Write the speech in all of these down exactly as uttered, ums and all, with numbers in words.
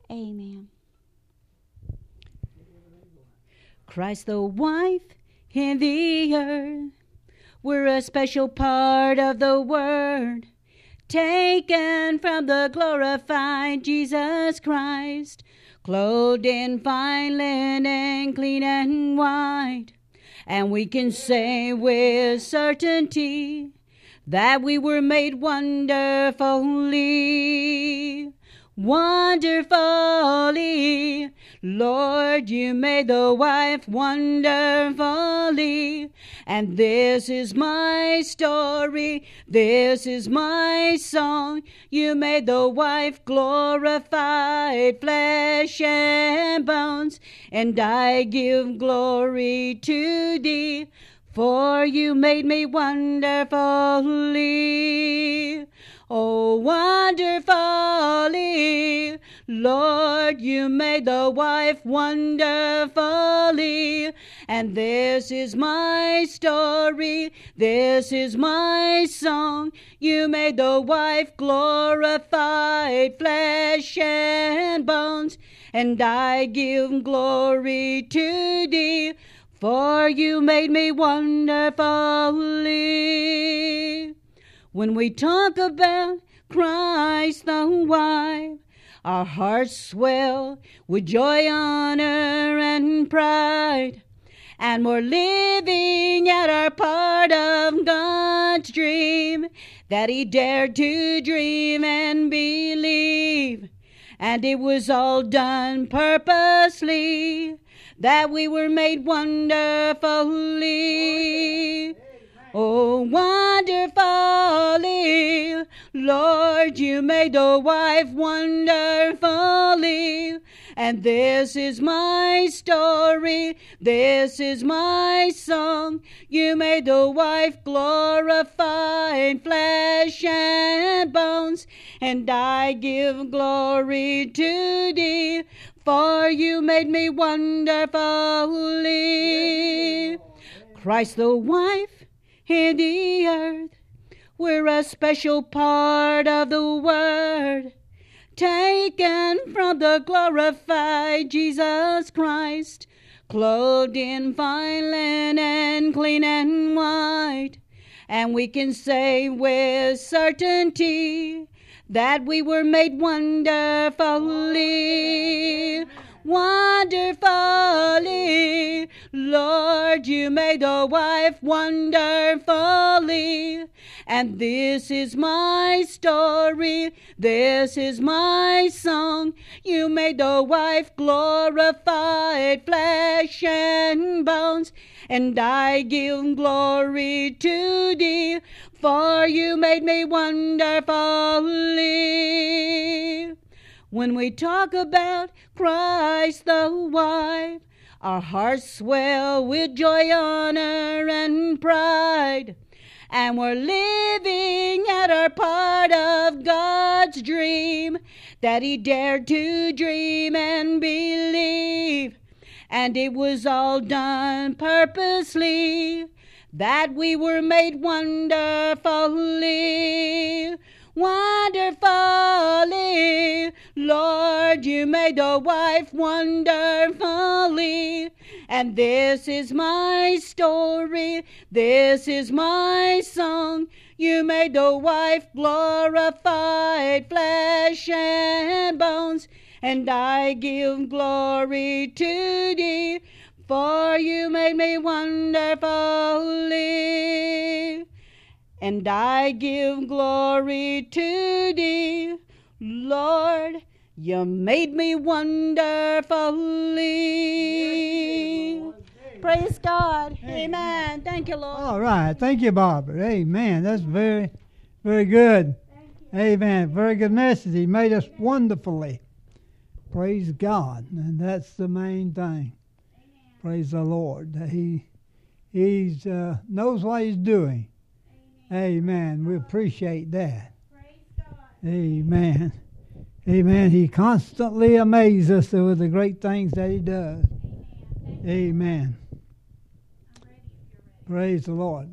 Amen. Christ the wife in the earth, we're a special part of the Word, taken from the glorified Jesus Christ, clothed in fine linen, clean and white. And we can say with certainty that we were made wonderfully, wonderfully. Lord, you made the wife wonderfully. And this is my story, this is my song. You made the wife glorified, flesh and bones. And I give glory to thee, for you made me wonderfully. Oh, wonderfully. Lord, you made the wife wonderfully. And this is my story, this is my song. You made the wife glorified, flesh and bones. And I give glory to thee, for you made me wonderfully. When we talk about Christ the wife, our hearts swell with joy, honor, and pride. And we're living out our part of God's dream that He dared to dream and believe. And it was all done purposely, that we were made wonderfully. Oh, wonderfully. Lord, you made the wife wonderfully. And this is my story, this is my song. You made the wife glorified, flesh and bones. And I give glory to thee, for you made me wonderfully. Christ the wife in the earth, we're a special part of the Word, taken from the glorified Jesus Christ, clothed in fine linen, clean and white. And we can say with certainty that we were made wonderfully, wonderfully. Lord, you made the wife wonderfully. And this is my story, this is my song. You made the wife glorified, flesh and bones. And I give glory to thee, for you made me wonderfully. When we talk about Christ the wife, our hearts swell with joy, honor, and pride. And we're living out our part of God's dream that He dared to dream and believe. And it was all done purposely, that we were made wonderfully, wonderfully. Lord, you made the wife wonderfully. And this is my story, this is my song. You made the wife glorified, flesh and bones. And I give glory to thee, for you made me wonderfully. And I give glory to thee, Lord, you made me wonderfully. Praise God. Amen. Amen. Thank you, Lord. All right. Thank you, Barbara. Amen. That's very, very good. Amen. Very good message. He made us wonderfully. Praise God. And that's the main thing. Amen. Praise the Lord. He he's uh, knows what He's doing. Amen. Amen. We appreciate that. Praise God. Amen. Amen. He constantly amazes us with the great things that He does. Amen. Amen. Praise the Lord.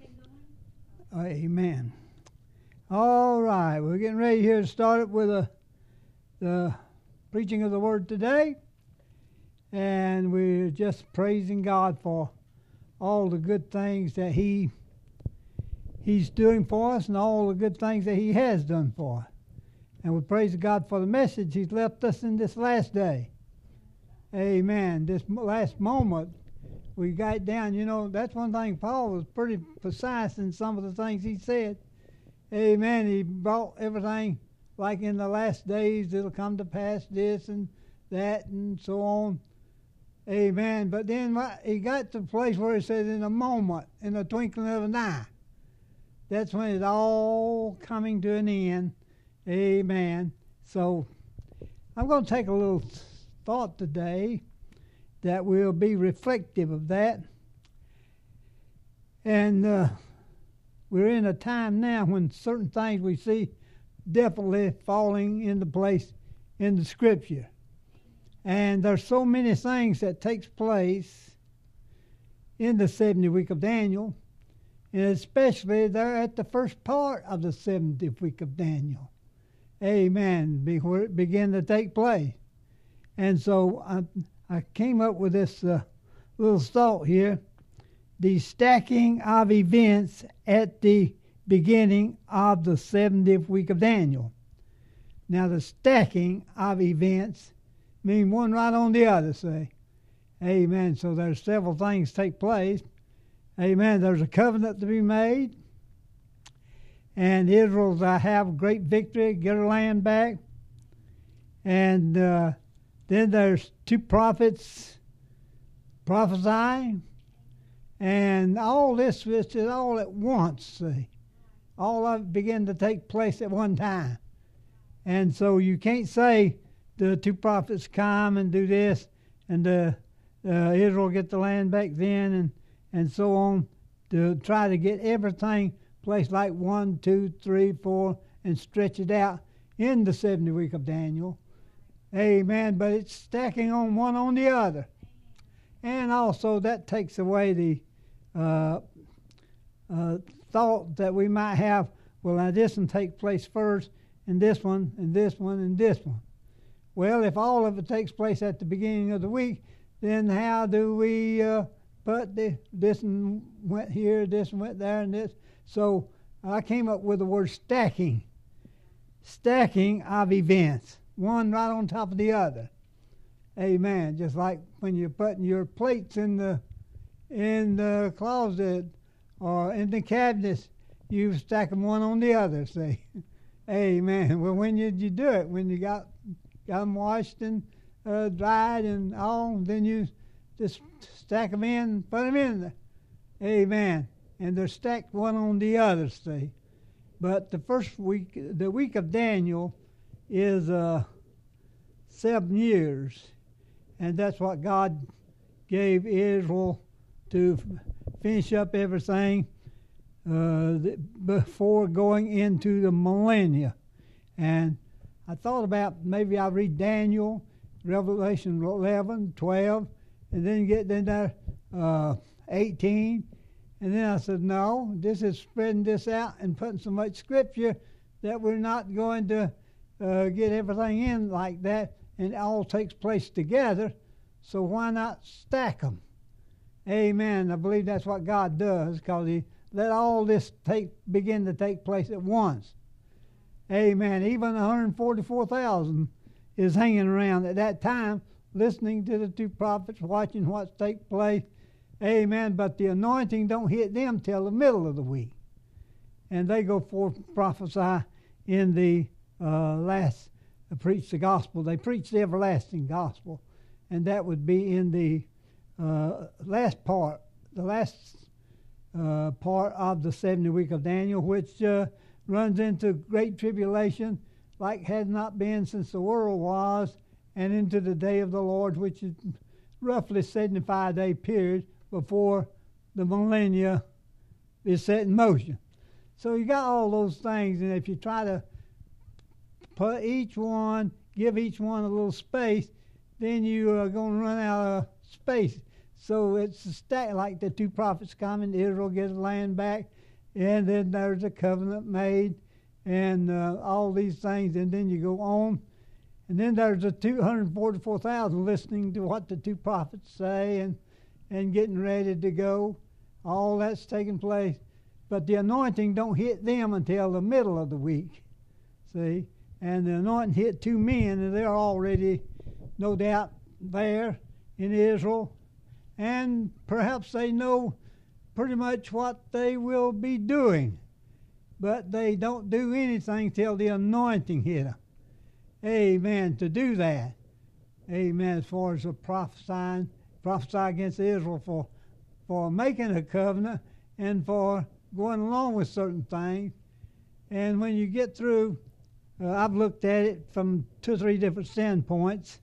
Amen. All right. We're getting ready here to start it with a, the preaching of the word today. And we're just praising God for all the good things that He He's doing for us and all the good things that He has done for us. And we praise God for the message He's left us in this last day. Amen. This last moment, we got down. You know, that's one thing. Paul was pretty precise in some of the things he said. Amen. He brought everything like in the last days, it'll come to pass this and that and so on. Amen. But then he got to the place where he said, in a moment, in the twinkling of an eye, that's when it's all coming to an end. Amen. So I'm going to take a little thought today that will be reflective of that. And uh, we're in a time now when certain things we see definitely falling into place in the Scripture. And there's so many things that takes place in the seventieth week of Daniel, and especially there at the first part of the seventieth week of Daniel. Amen. Before it began to take place. And so I, I came up with this uh, little thought here. The stacking of events at the beginning of the seventieth week of Daniel. Now the stacking of events mean one right on the other, say. Amen. So there's several things take place. Amen. There's a covenant to be made. And Israel's I have great victory, get her land back. And uh, then there's two prophets prophesying. And all this is all at once, see. All of it began to take place at one time. And so you can't say the two prophets come and do this, and uh, uh, Israel get the land back then, and, and so on, to try to get everything placed like one, two, three, four, and stretch it out in the seventieth week of Daniel. Amen. But it's stacking on one on the other. And also that takes away the uh, uh, thought that we might have, well, now this one take place first, and this one, and this one, and this one. Well, if all of it takes place at the beginning of the week, then how do we uh, put the, this one went here, this one went there, and this? So I came up with the word stacking. Stacking of events, one right on top of the other. Amen. Just like when you're putting your plates in the in the closet or in the cabinets, you stack them one on the other, see. Amen. Well, when did you do it? When you got got them washed and uh, dried and all, then you just stack them in and put them in there. Amen. And they're stacked one on the other, see. But the first week, the week of Daniel is uh, seven years. And that's what God gave Israel to finish up everything uh, before going into the millennia. And I thought about maybe I'll read Daniel, Revelation eleven, twelve, and then get in there uh, eighteen. And then I said, no, this is spreading this out and putting so much scripture that we're not going to uh, get everything in like that, and it all takes place together. So why not stack them? Amen. I believe that's what God does, because He let all this take begin to take place at once. Amen. Even one hundred forty-four thousand is hanging around at that time, listening to the two prophets, watching what's take place. Amen. But the anointing don't hit them till the middle of the week. And they go forth and prophesy in the uh, last, uh, preach the gospel. They preach the everlasting gospel. And that would be in the uh, last part, the last uh, part of the seventieth week of Daniel, which uh, runs into great tribulation, like had not been since the world was, and into the day of the Lord, which is roughly seventy-five day period before the millennia is set in motion. So you got all those things, and if you try to put each one, give each one a little space, then you are going to run out of space. So it's a stack, like the two prophets coming, Israel gets land back, and then there's a covenant made, and uh, all these things, and then you go on, And then there's the two hundred forty-four thousand listening to what the two prophets say and, and getting ready to go. All that's taking place. But the anointing don't hit them until the middle of the week. See? And the anointing hit two men, and they're already, no doubt, there in Israel. And perhaps they know pretty much what they will be doing. But they don't do anything till the anointing hit them. Amen. To do that. Amen. As far as the prophesying, prophesy against Israel for, for making a covenant and for going along with certain things. And when you get through, uh, I've looked at it from two or three different standpoints.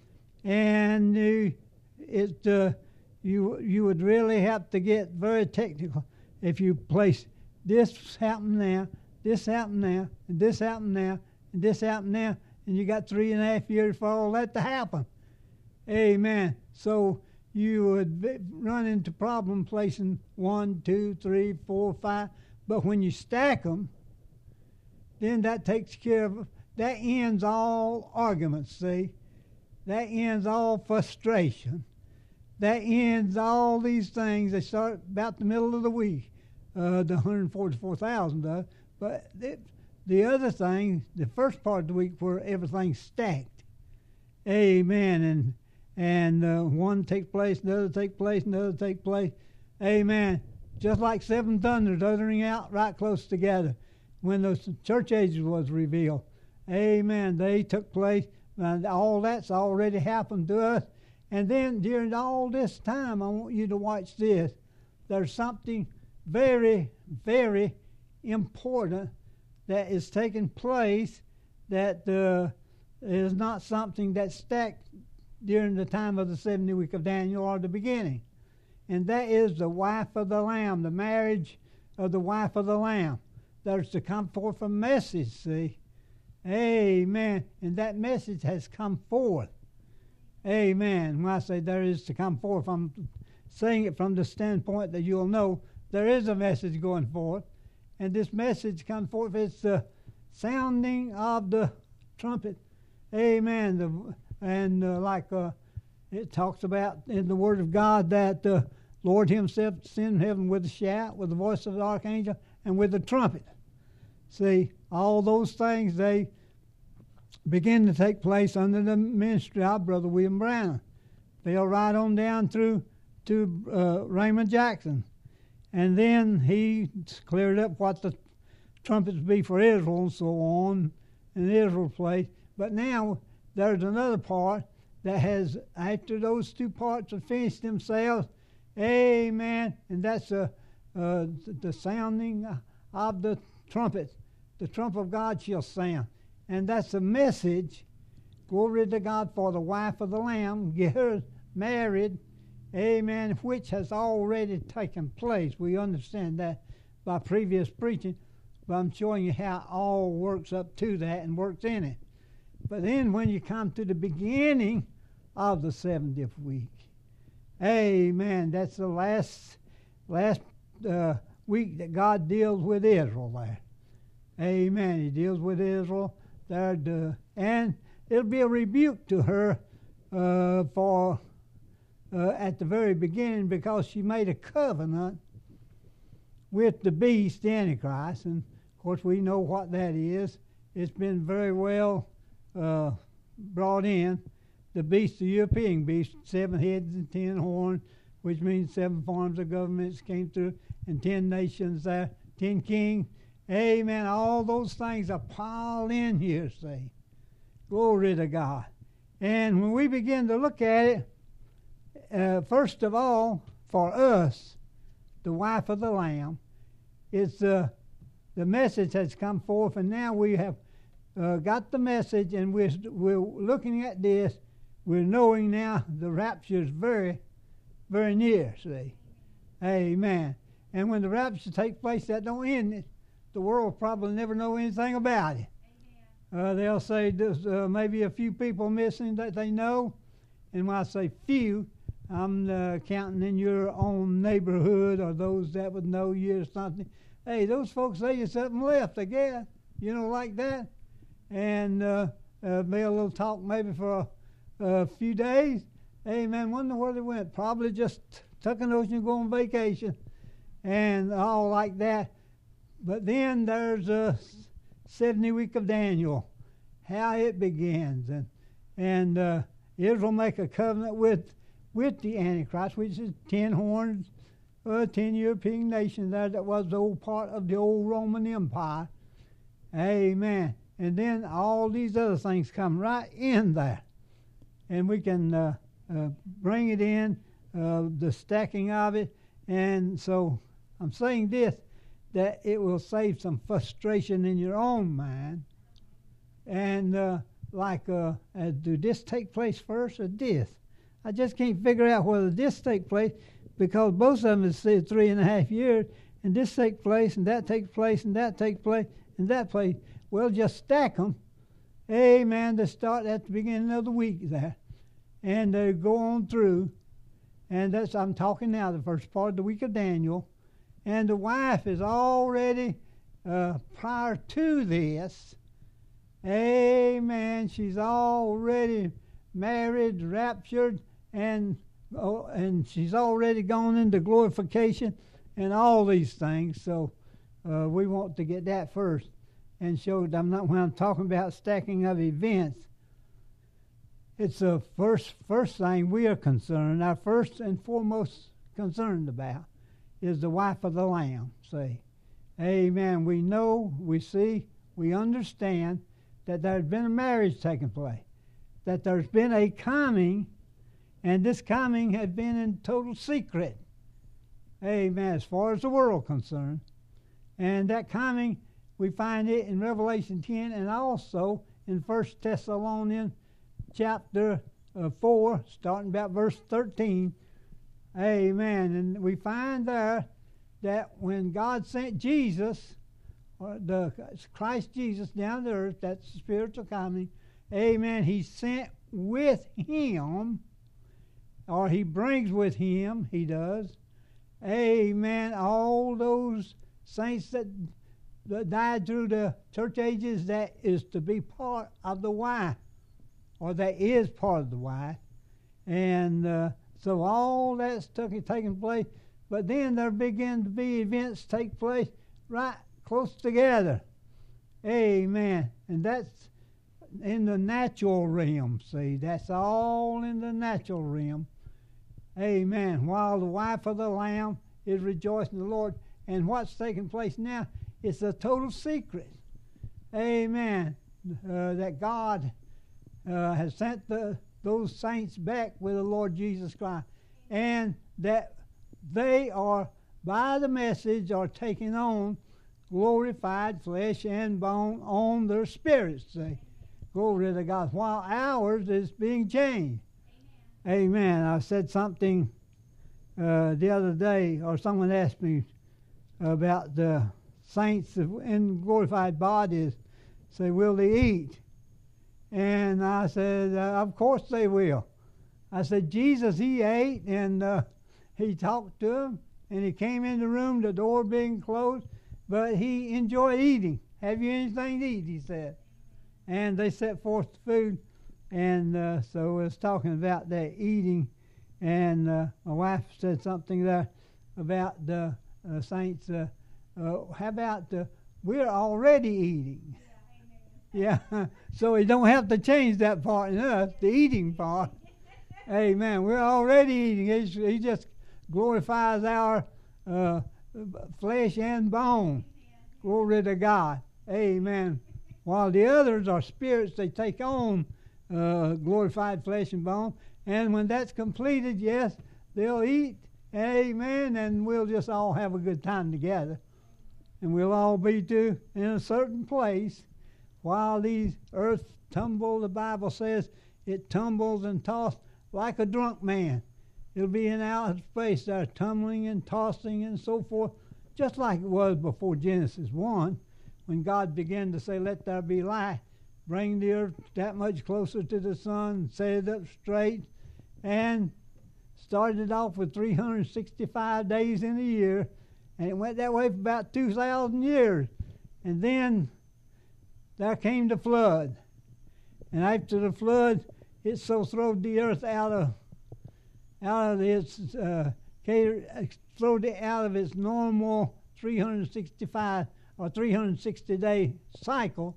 And uh, it, uh, you, you would really have to get very technical if you place this happened now, this happened now, and this happened now, and this happened now, and you got three and a half years for all that to happen. Amen. So you would run into problem placing one, two, three, four, five. But when you stack them, then that takes care of, that ends all arguments, see? That ends all frustration. That ends all these things. They start about the middle of the week. Uh, the one hundred forty-four thousand does. But it, the other thing, the first part of the week where everything's stacked. Amen. And and uh, one takes place, another takes place, another takes place. Amen. Just like seven thunders othering out right close together when those church ages was revealed. Amen. They took place. And all that's already happened to us. And then during all this time, I want you to watch this. There's something very, very important that is taking place that uh, is not something that's stacked during the time of the seventy week of Daniel or the beginning. And that is the wife of the Lamb, the marriage of the wife of the Lamb. There's to come forth a message, see. Amen. And that message has come forth. Amen. When I say there is to come forth, I'm saying it from the standpoint that you'll know there is a message going forth. And this message comes forth. It's the sounding of the trumpet. Amen. The, and uh, like uh, it talks about in the Word of God that the uh, Lord himself descended from heaven with a shout, with the voice of the archangel, and with the trumpet. See, all those things, they begin to take place under the ministry of Brother William Brown. They'll right on down through to uh, Raymond Jackson. And then he cleared up what the trumpets be for Israel and so on, and Israel played. But now there's another part that has, after those two parts have finished themselves, amen, and that's uh, uh, the sounding of the trumpet. The trump of God shall sound. And that's a message, glory to God, for the wife of the Lamb, get her married, amen, which has already taken place. We understand that by previous preaching, but I'm showing you how it all works up to that and works in it. But then when you come to the beginning of the seventieth week, amen, that's the last, last uh, week that God deals with Israel there. Amen. He deals with Israel there, to, and it'll be a rebuke to her uh, for uh, at the very beginning because she made a covenant with the beast, the Antichrist, and of course we know what that is. It's been very well uh, brought in. The beast, the European beast, seven heads and ten horns, which means seven forms of governments came through, and ten nations there, ten kings. Amen. All those things are piled in here, see. Glory to God. And when we begin to look at it, uh, first of all, for us, the wife of the Lamb, it's uh, the message has come forth, and now we have uh, got the message, and we're, we're looking at this. We're knowing now the rapture is very, very near, see. Amen. And when the rapture takes place, that don't end it. The world will probably never know anything about it. Uh, they'll say there's uh, maybe a few people missing that they know. And when I say few, I'm uh, counting in your own neighborhood or those that would know you or something. Hey, those folks say you something left, I guess. You know, like that. And uh, uh, be a little talk maybe for a, a few days. Amen. Wonder where they went. Probably just tucking those and go on vacation and all like that. But then there's a seventy week of Daniel, how it begins, and and uh, Israel make a covenant with with the Antichrist, which is ten horns, uh, ten European nations there. That was the old part of the old Roman Empire. Amen. And then all these other things come right in there, and we can uh, uh, bring it in, uh, the stacking of it. And so I'm saying this, that it will save some frustration in your own mind. And uh, like, uh, uh, do this take place first or this? I just can't figure out whether this take place, because both of them is said three and a half years, and this take place, and that takes place, and that takes place, and that place. Well, just stack them. Amen. They start at the beginning of the week there, and they go on through. And that's, I'm talking now, the first part of the week of Daniel. And the wife is already, uh, prior to this, amen, she's already married, raptured, and oh, and she's already gone into glorification and all these things. So uh, we want to get that first and show that I'm not, when I'm talking about stacking of events, it's the first, first thing we are concerned, our first and foremost concerned about is the wife of the Lamb. See, amen. We know, we see, we understand that there's been a marriage taking place, that there's been a coming, and this coming has been in total secret. Amen. As far as the world concerned, and that coming, we find it in Revelation ten and also in First Thessalonians chapter uh, four, starting about verse thirteen. Amen. And we find there that when God sent Jesus, or the Christ Jesus down to earth, that's the spiritual coming, amen, he sent with him, or he brings with him, he does, amen, all those saints that, that died through the church ages, that is to be part of the wife, or that is part of the wife. And uh, so all that's taking, taking place, but then there begin to be events take place right close together. Amen. And that's in the natural realm, see. That's all in the natural realm. Amen. While the wife of the Lamb is rejoicing in the Lord. And what's taking place now, it's a total secret. Amen. Uh, that God uh, has sent the those saints back with the Lord Jesus Christ, and that they are, by the message, are taking on glorified flesh and bone on their spirits. See? Glory to God. While ours is being changed. Amen. Amen. I said something uh, the other day, or someone asked me about the saints in glorified bodies. Say, will they eat? And I said, uh, of course they will. I said, Jesus, he ate, and uh, he talked to them, and he came in the room, the door being closed, but he enjoyed eating. Have you anything to eat, he said. And they set forth the food, and uh, so I was talking about that eating, and uh, my wife said something there about the uh, saints. Uh, uh, how about the, we're already eating. Yeah, so we don't have to change that part in us, the eating part. Amen. We're already eating. He's, he just glorifies our uh, flesh and bone. Glory to God. Amen. While the others are spirits, they take on uh, glorified flesh and bone. And when that's completed, yes, they'll eat. Amen. And we'll just all have a good time together. And we'll all be to in a certain place. While these earth tumble, the Bible says, it tumbles and tosses like a drunk man. It'll be in outer space there, tumbling and tossing and so forth, just like it was before Genesis one, when God began to say, let there be light, bring the earth that much closer to the sun, set it up straight, and started off with three hundred sixty-five days in a year, and it went that way for about two thousand years. And then there came the flood. And after the flood, it so throwed the earth out of out of its uh, throwed it out of its normal three hundred sixty-five or three hundred sixty day cycle.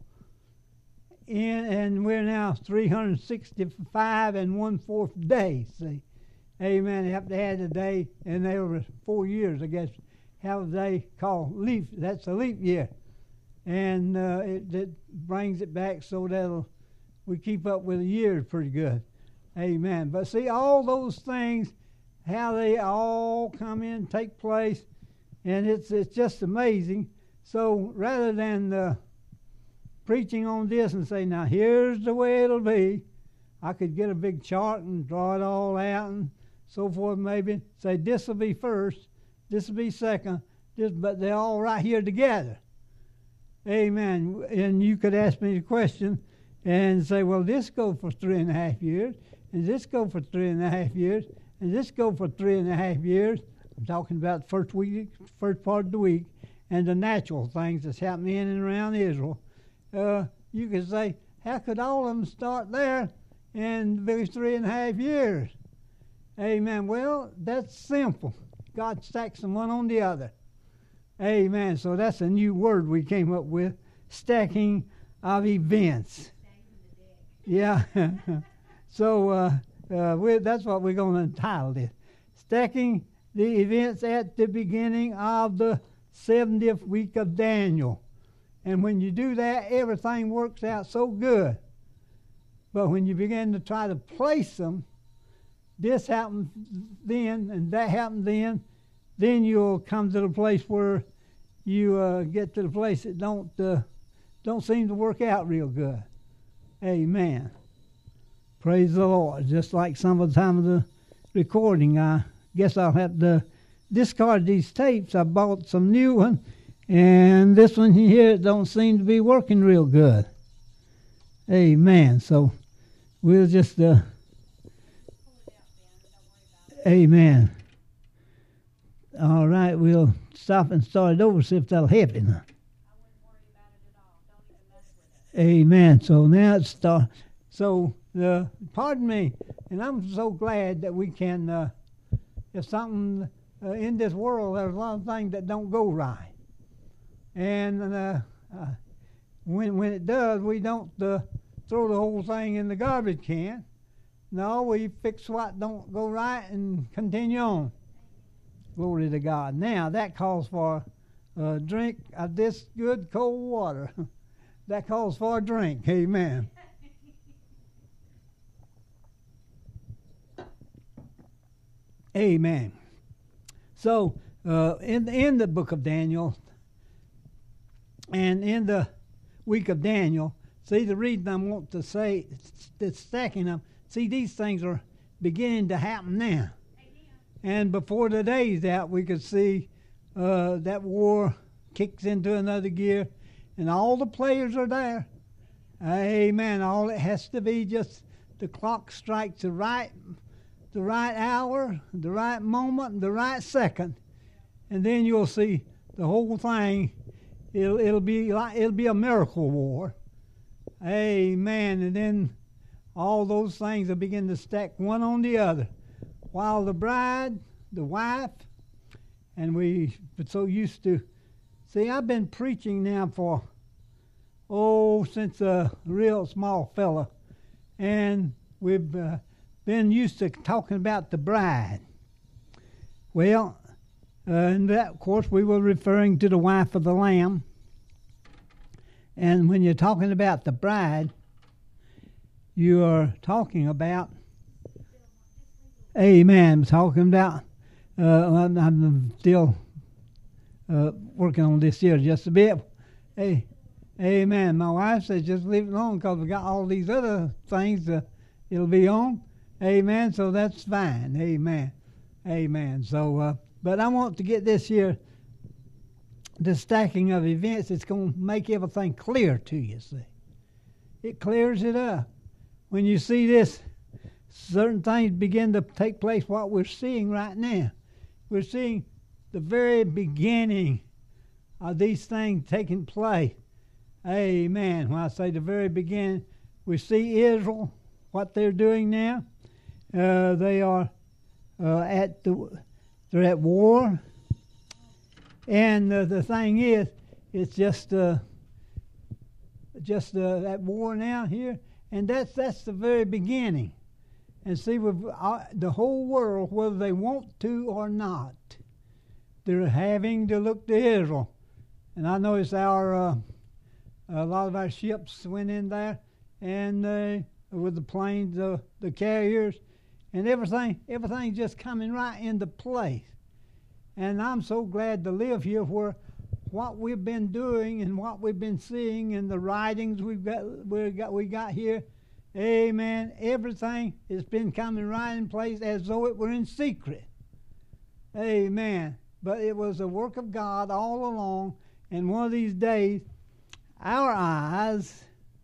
In, and we're now three hundred sixty-five and one fourth days. See, amen. They have to add a day, and they over four years, I guess, have a day called leap. That's a leap year, and uh, it, it brings it back so that we keep up with the years pretty good. Amen. But see, all those things, how they all come in, take place, and it's it's just amazing. So rather than uh, preaching on this and say, now here's the way it'll be, I could get a big chart and draw it all out and so forth, maybe say this will be first, this will be second, this, but they're all right here together. Amen. And you could ask me the question and say, well, this go for three and a half years, and this go for three and a half years, and this go for three and a half years. I'm talking about the first week, first part of the week, and the natural things that's happening in and around Israel. Uh, you could say, how could all of them start there in these three and a half years? Amen. Well, that's simple. God stacks them one on the other. Amen. So that's a new word we came up with, stacking of events. Yeah. so uh, uh, we're, that's what we're going to entitle it. Stacking the events at the beginning of the seventieth week of Daniel. And when you do that, everything works out so good. But when you begin to try to place them, this happened then and that happened then, then you'll come to the place where you uh, get to the place that don't uh, don't seem to work out real good. Amen. Praise the Lord. Just like some of the time of the recording, I guess I'll have to discard these tapes. I bought some new ones. And this one here don't seem to be working real good. Amen. So we'll just, uh, amen. All right, we'll stop and start it over, see if that'll help you now. Amen. So now it's start. So, uh, pardon me, and I'm so glad that we can, uh, if something uh, in this world, there's a lot of things that don't go right. And uh, uh, when when it does, we don't uh, throw the whole thing in the garbage can. No, we fix what don't go right and continue on. Glory to God. Now, that calls for a drink of this good cold water. That calls for a drink. Amen. Amen. So, uh, in, in the book of Daniel, and in the week of Daniel, see, the reason I want to say it's stacking them, see, these things are beginning to happen now. Amen. And before the day's out, we could see uh, that war kicks into another gear, and all the players are there. Amen. All it has to be just the clock strikes the right, the right hour, the right moment, the right second, and then you'll see the whole thing. It'll, it'll be like it'll be a miracle war. Amen. And then all those things will begin to stack one on the other. While the bride, the wife, and we been so used to, see, I've been preaching now for, oh, since a real small fella. And we've uh, been used to talking about the bride. Well, Uh, and that, of course, we were referring to the wife of the Lamb. And when you're talking about the bride, you are talking about, amen, talking about, uh, I'm, I'm still uh, working on this here just a bit. Hey, amen. My wife says just leave it alone because we got all these other things uh, it'll be on. Amen. So that's fine. Amen. Amen. So, uh, but I want to get this here, the stacking of events. It's going to make everything clear to you, see. It clears it up. When you see this, certain things begin to take place, what we're seeing right now. We're seeing the very beginning of these things taking place. Amen. When I say the very beginning, we see Israel, what they're doing now. Uh, they are uh, at the they're at war, and uh, the thing is, it's just uh, just uh, at war now here, and that's that's the very beginning. And see, with uh, the whole world, whether they want to or not, they're having to look to Israel. And I noticed our uh, a lot of our ships went in there, and uh, with the planes, the the carriers, and everything, everything's just coming right into place. And I'm so glad to live here, where what we've been doing and what we've been seeing and the writings we've got we got we got here, amen. Everything has been coming right in place as though it were in secret, amen. But it was a work of God all along. And one of these days, our eyes,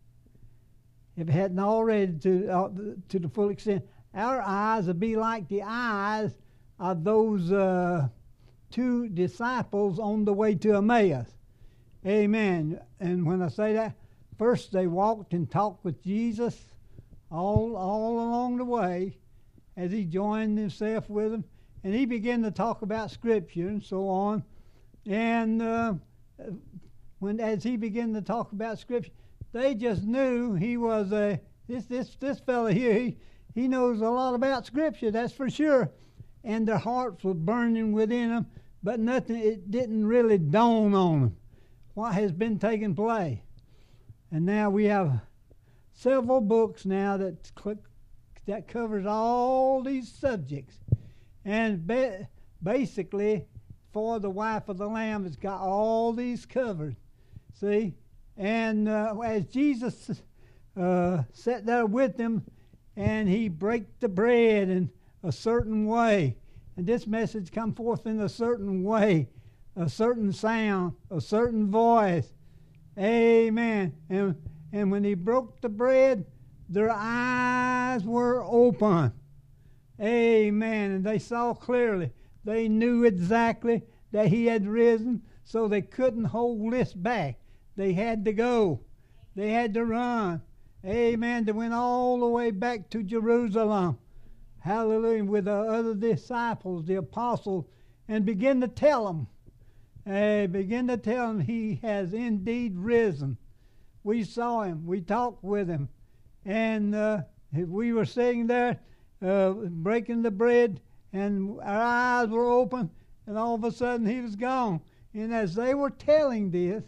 if it hadn't already to uh, to the full extent, our eyes would be like the eyes of those uh, two disciples on the way to Emmaus. Amen. And when I say that, first they walked and talked with Jesus all all along the way as he joined himself with them. And he began to talk about Scripture and so on. And uh, when as he began to talk about Scripture, they just knew he was a this this this fella here. He he knows a lot about Scripture, that's for sure. And their hearts were burning within them, but nothing. It didn't really dawn on them what has been taking place. And now we have several books now that that covers all these subjects. And ba- basically, For the Wife of the Lamb has got all these covered. See? And uh, as Jesus uh, sat there with them, and he brake the bread in a certain way, and this message come forth in a certain way, a certain sound, a certain voice. Amen. And, and when he broke the bread, their eyes were open. Amen. And they saw clearly. They knew exactly that he had risen, so they couldn't hold this back. They had to go. They had to run. Amen. They went all the way back to Jerusalem. Hallelujah. With the other disciples, the apostles, and begin to tell them. Uh, begin to tell them he has indeed risen. We saw him. We talked with him. And uh, we were sitting there uh, breaking the bread, and our eyes were open, and all of a sudden he was gone. And as they were telling this,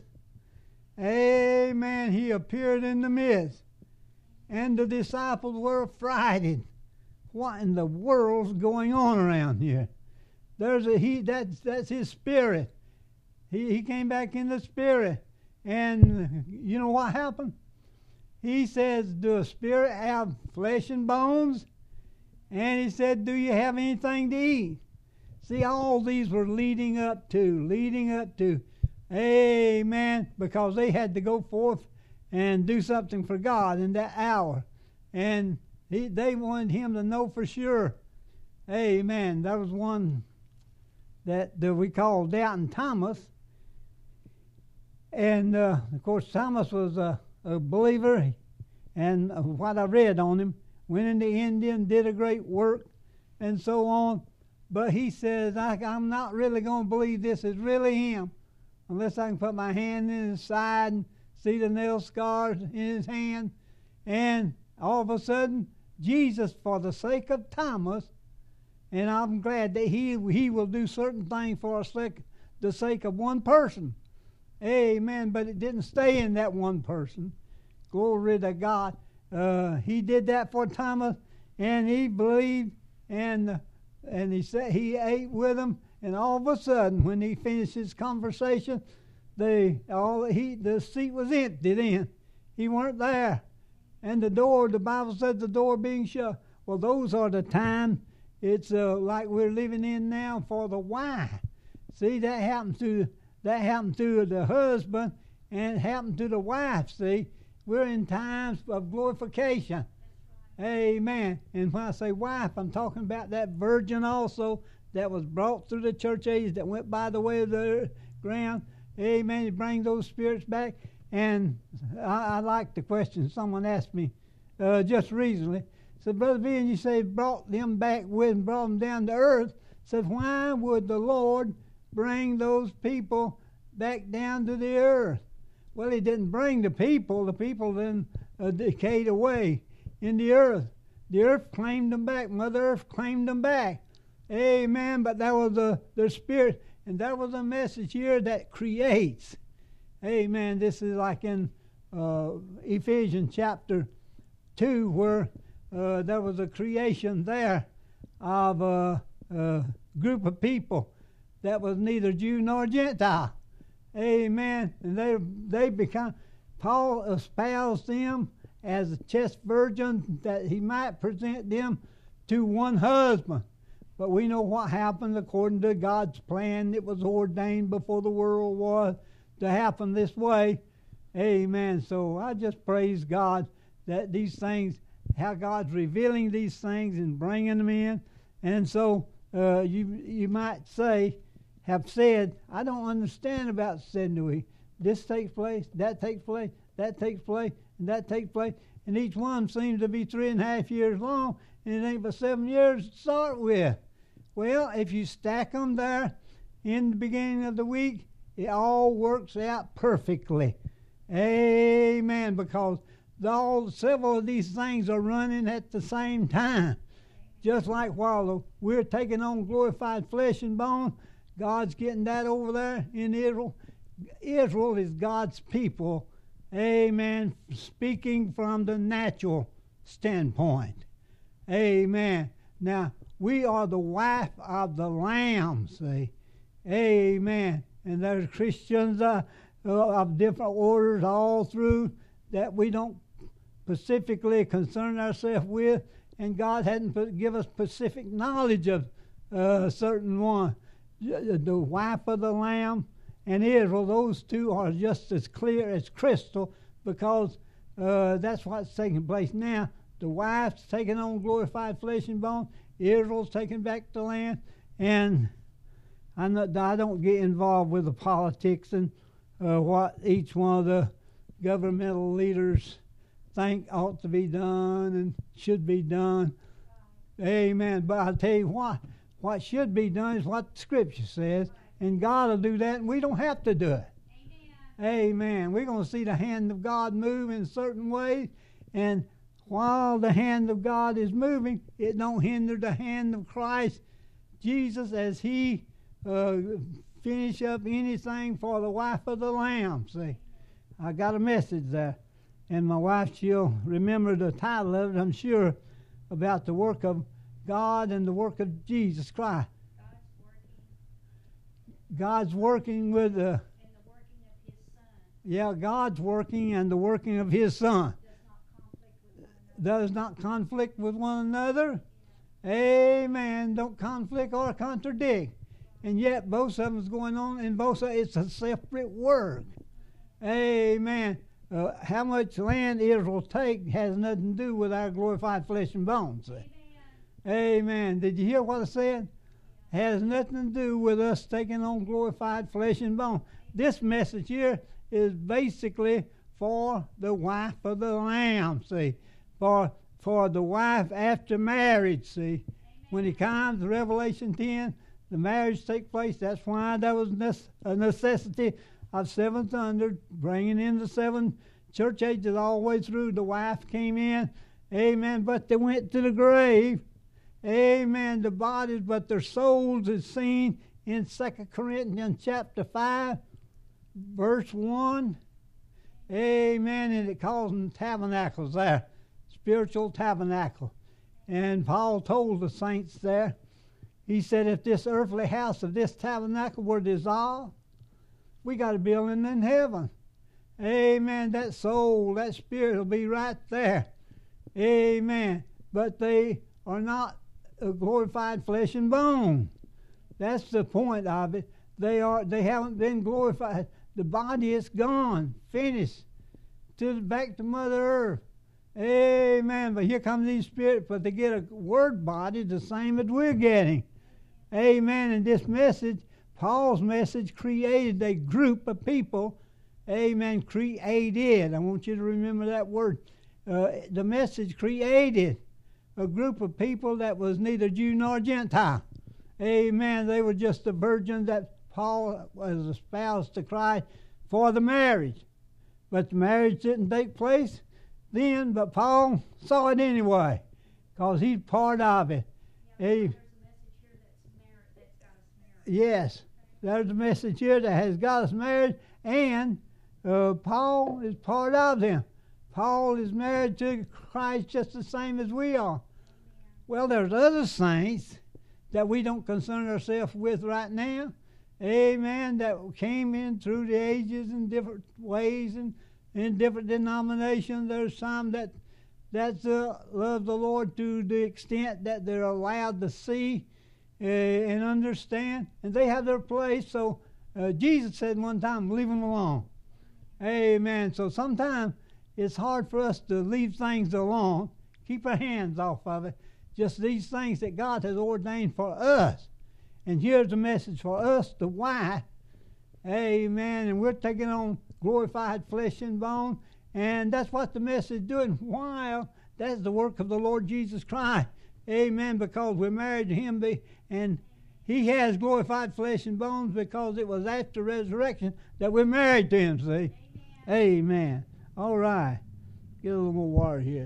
amen, he appeared in the midst. And the disciples were frightened. What in the world's going on around here? There's a he that's that's his spirit. He he came back in the spirit. And you know what happened? He says, do a spirit have flesh and bones? And he said, do you have anything to eat? See, all these were leading up to, leading up to, amen, because they had to go forth and do something for God in that hour. And he, they wanted him to know for sure. Amen. There was one that, that we call Doubting Thomas. And, uh, of course, Thomas was a, a believer. And uh, what I read on him, went into India and did a great work and so on. But he says, I, I'm not really going to believe this is really him unless I can put my hand in his side and see the nail scars in his hand. And all of a sudden, Jesus, for the sake of Thomas, and I'm glad that he he will do certain things for the sake, the sake of one person. Amen. But it didn't stay in that one person. Glory to God. Uh, he did that for Thomas, and he believed, and and he said he ate with him. And all of a sudden, when he finished his conversation, the all he the seat was empty. Then he weren't there, and the door. The Bible said the door being shut. Well, those are the times. It's uh, like we're living in now for the wife. See, that happened to that happened to the husband, and it happened to the wife. See, we're in times of glorification. Amen. And when I say wife, I'm talking about that virgin also that was brought through the church age, that went by the way of the ground. Amen. To bring those spirits back. And I, I like the question someone asked me uh, just recently. Said, Brother Ben, you say brought them back with and brought them down to earth. Said, why would the Lord bring those people back down to the earth? Well, he didn't bring the people. The people then uh, decayed away in the earth. The earth claimed them back. Mother Earth claimed them back. Amen. But that was the, the spirit. And that was a message here that creates. Amen. This is like in uh, Ephesians chapter two, where uh, there was a creation there of a, a group of people that was neither Jew nor Gentile. Amen. And they they become, Paul espoused them as a chaste virgin that he might present them to one husband. But we know what happened according to God's plan. It was ordained before the world was to happen this way. Amen. So I just praise God that these things, how God's revealing these things and bringing them in. And so uh, you you might say, have said, I don't understand about Sendui. This takes place, that takes place, that takes place, and that takes place. And each one seems to be three and a half years long, and it ain't but seven years to start with. Well, if you stack them there in the beginning of the week, it all works out perfectly. Amen. Because all several of these things are running at the same time. Just like while we're taking on glorified flesh and bone, God's getting that over there in Israel. Israel is God's people. Amen. Speaking from the natural standpoint. Amen. Now, we are the wife of the Lamb, see. Amen. And there's Christians uh, of different orders all through that we don't specifically concern ourselves with, and God hadn't put, give us specific knowledge of uh, certain one. The wife of the Lamb and Israel, those two are just as clear as crystal, because uh, that's what's taking place now. The wife's taking on glorified flesh and bone. Israel's taking back the land. And I'm not, I don't get involved with the politics and uh, what each one of the governmental leaders think ought to be done and should be done. Amen. But I'll tell you what. What should be done is what the Scripture says, and God will do that, and we don't have to do it. Amen. Amen. We're going to see the hand of God move in certain ways, and while the hand of God is moving, it don't hinder the hand of Christ Jesus as He uh, finish up anything for the wife of the Lamb. See, I got a message there, and my wife, she'll remember the title of it, I'm sure, about the work of God and the work of Jesus Christ. God's working with the, and the working of His Son. Yeah, God's working and the working of His Son. Does not conflict with one another. Amen. Don't conflict or contradict. And yet both of them is going on, and both of it's a separate work. Amen. Uh, how much land Israel take has nothing to do with our glorified flesh and bones. Amen. Amen. Did you hear what I said? Has nothing to do with us taking on glorified flesh and bone. This message here is basically for the wife of the Lamb, see. For for the wife after marriage, see. Amen. When it comes to Revelation ten, the marriage takes place. That's why there was a necessity of seven thunder, bringing in the seven church ages all the way through. The wife came in. Amen. But they went to the grave. Amen. The bodies, but their souls is seen in Second Corinthians chapter five, verse one. Amen. And it calls them tabernacles there. Spiritual tabernacle. And Paul told the saints there, he said, if this earthly house of this tabernacle were dissolved, we got a building in heaven. Amen. That soul, that spirit will be right there. Amen. But they are not glorified flesh and bone. That's the point of it. They are. They haven't been glorified. The body is gone, finished, to back to Mother Earth. Amen. But here come these spirits, but they get a word body the same as we're getting. Amen. And this message, Paul's message, created a group of people. Amen. Created. I want you to remember that word. uh, the message created a group of people that was neither Jew nor Gentile. Amen. They were just the virgins that Paul was espoused to Christ for the marriage. But the marriage didn't take place then, but Paul saw it anyway, because he's part of it. Yeah, He, there's a message here that's married, that's got us married. yes, there's a message here that has got us married, and uh, Paul is part of them. Paul is married to Christ just the same as we are. Well, there's other saints that we don't concern ourselves with right now. Amen. That came in through the ages in different ways and in different denominations. There's some that that uh, love the Lord to the extent that they're allowed to see uh, and understand, and they have their place. So uh, Jesus said one time, leave them alone. Amen. So sometimes it's hard for us to leave things alone, keep our hands off of it. Just these things that God has ordained for us. And here's a message for us, the wife. Amen. And we're taking on glorified flesh and bone. And that's what the message is doing. While that's the work of the Lord Jesus Christ. Amen. Because we're married to Him. And He has glorified flesh and bones because it was after resurrection that we're married to Him, see? Amen. Amen. All right. Get a little more water here.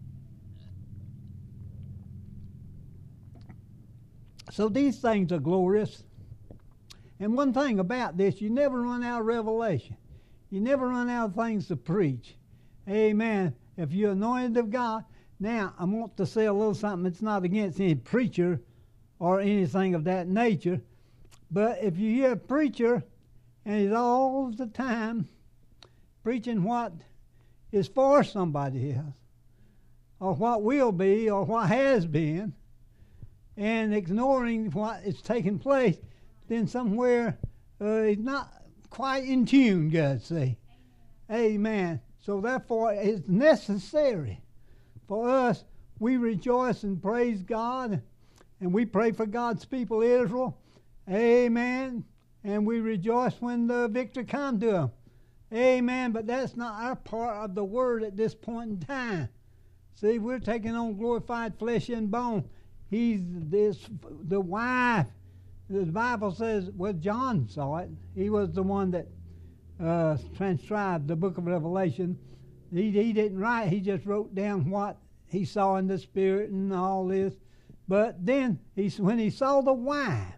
So these things are glorious. And one thing about this, you never run out of revelation. You never run out of things to preach. Amen. If you're anointed of God. Now, I want to say a little something. It's not against any preacher or anything of that nature. But if you hear a preacher and he's all the time preaching what is for somebody else, or what will be, or what has been, and ignoring what is taking place, then somewhere uh, he's not quite in tune, God say. Amen. Amen. So therefore it's necessary for us, we rejoice and praise God, and we pray for God's people Israel. Amen. And we rejoice when the victory comes to them. Amen. But that's not our part of the word at this point in time. See, we're taking on glorified flesh and bone. He's this, the wife. The Bible says, well, John saw it. He was the one that uh, transcribed the book of Revelation. He, he didn't write. He just wrote down what he saw in the Spirit and all this. But then, he, when he saw the wife,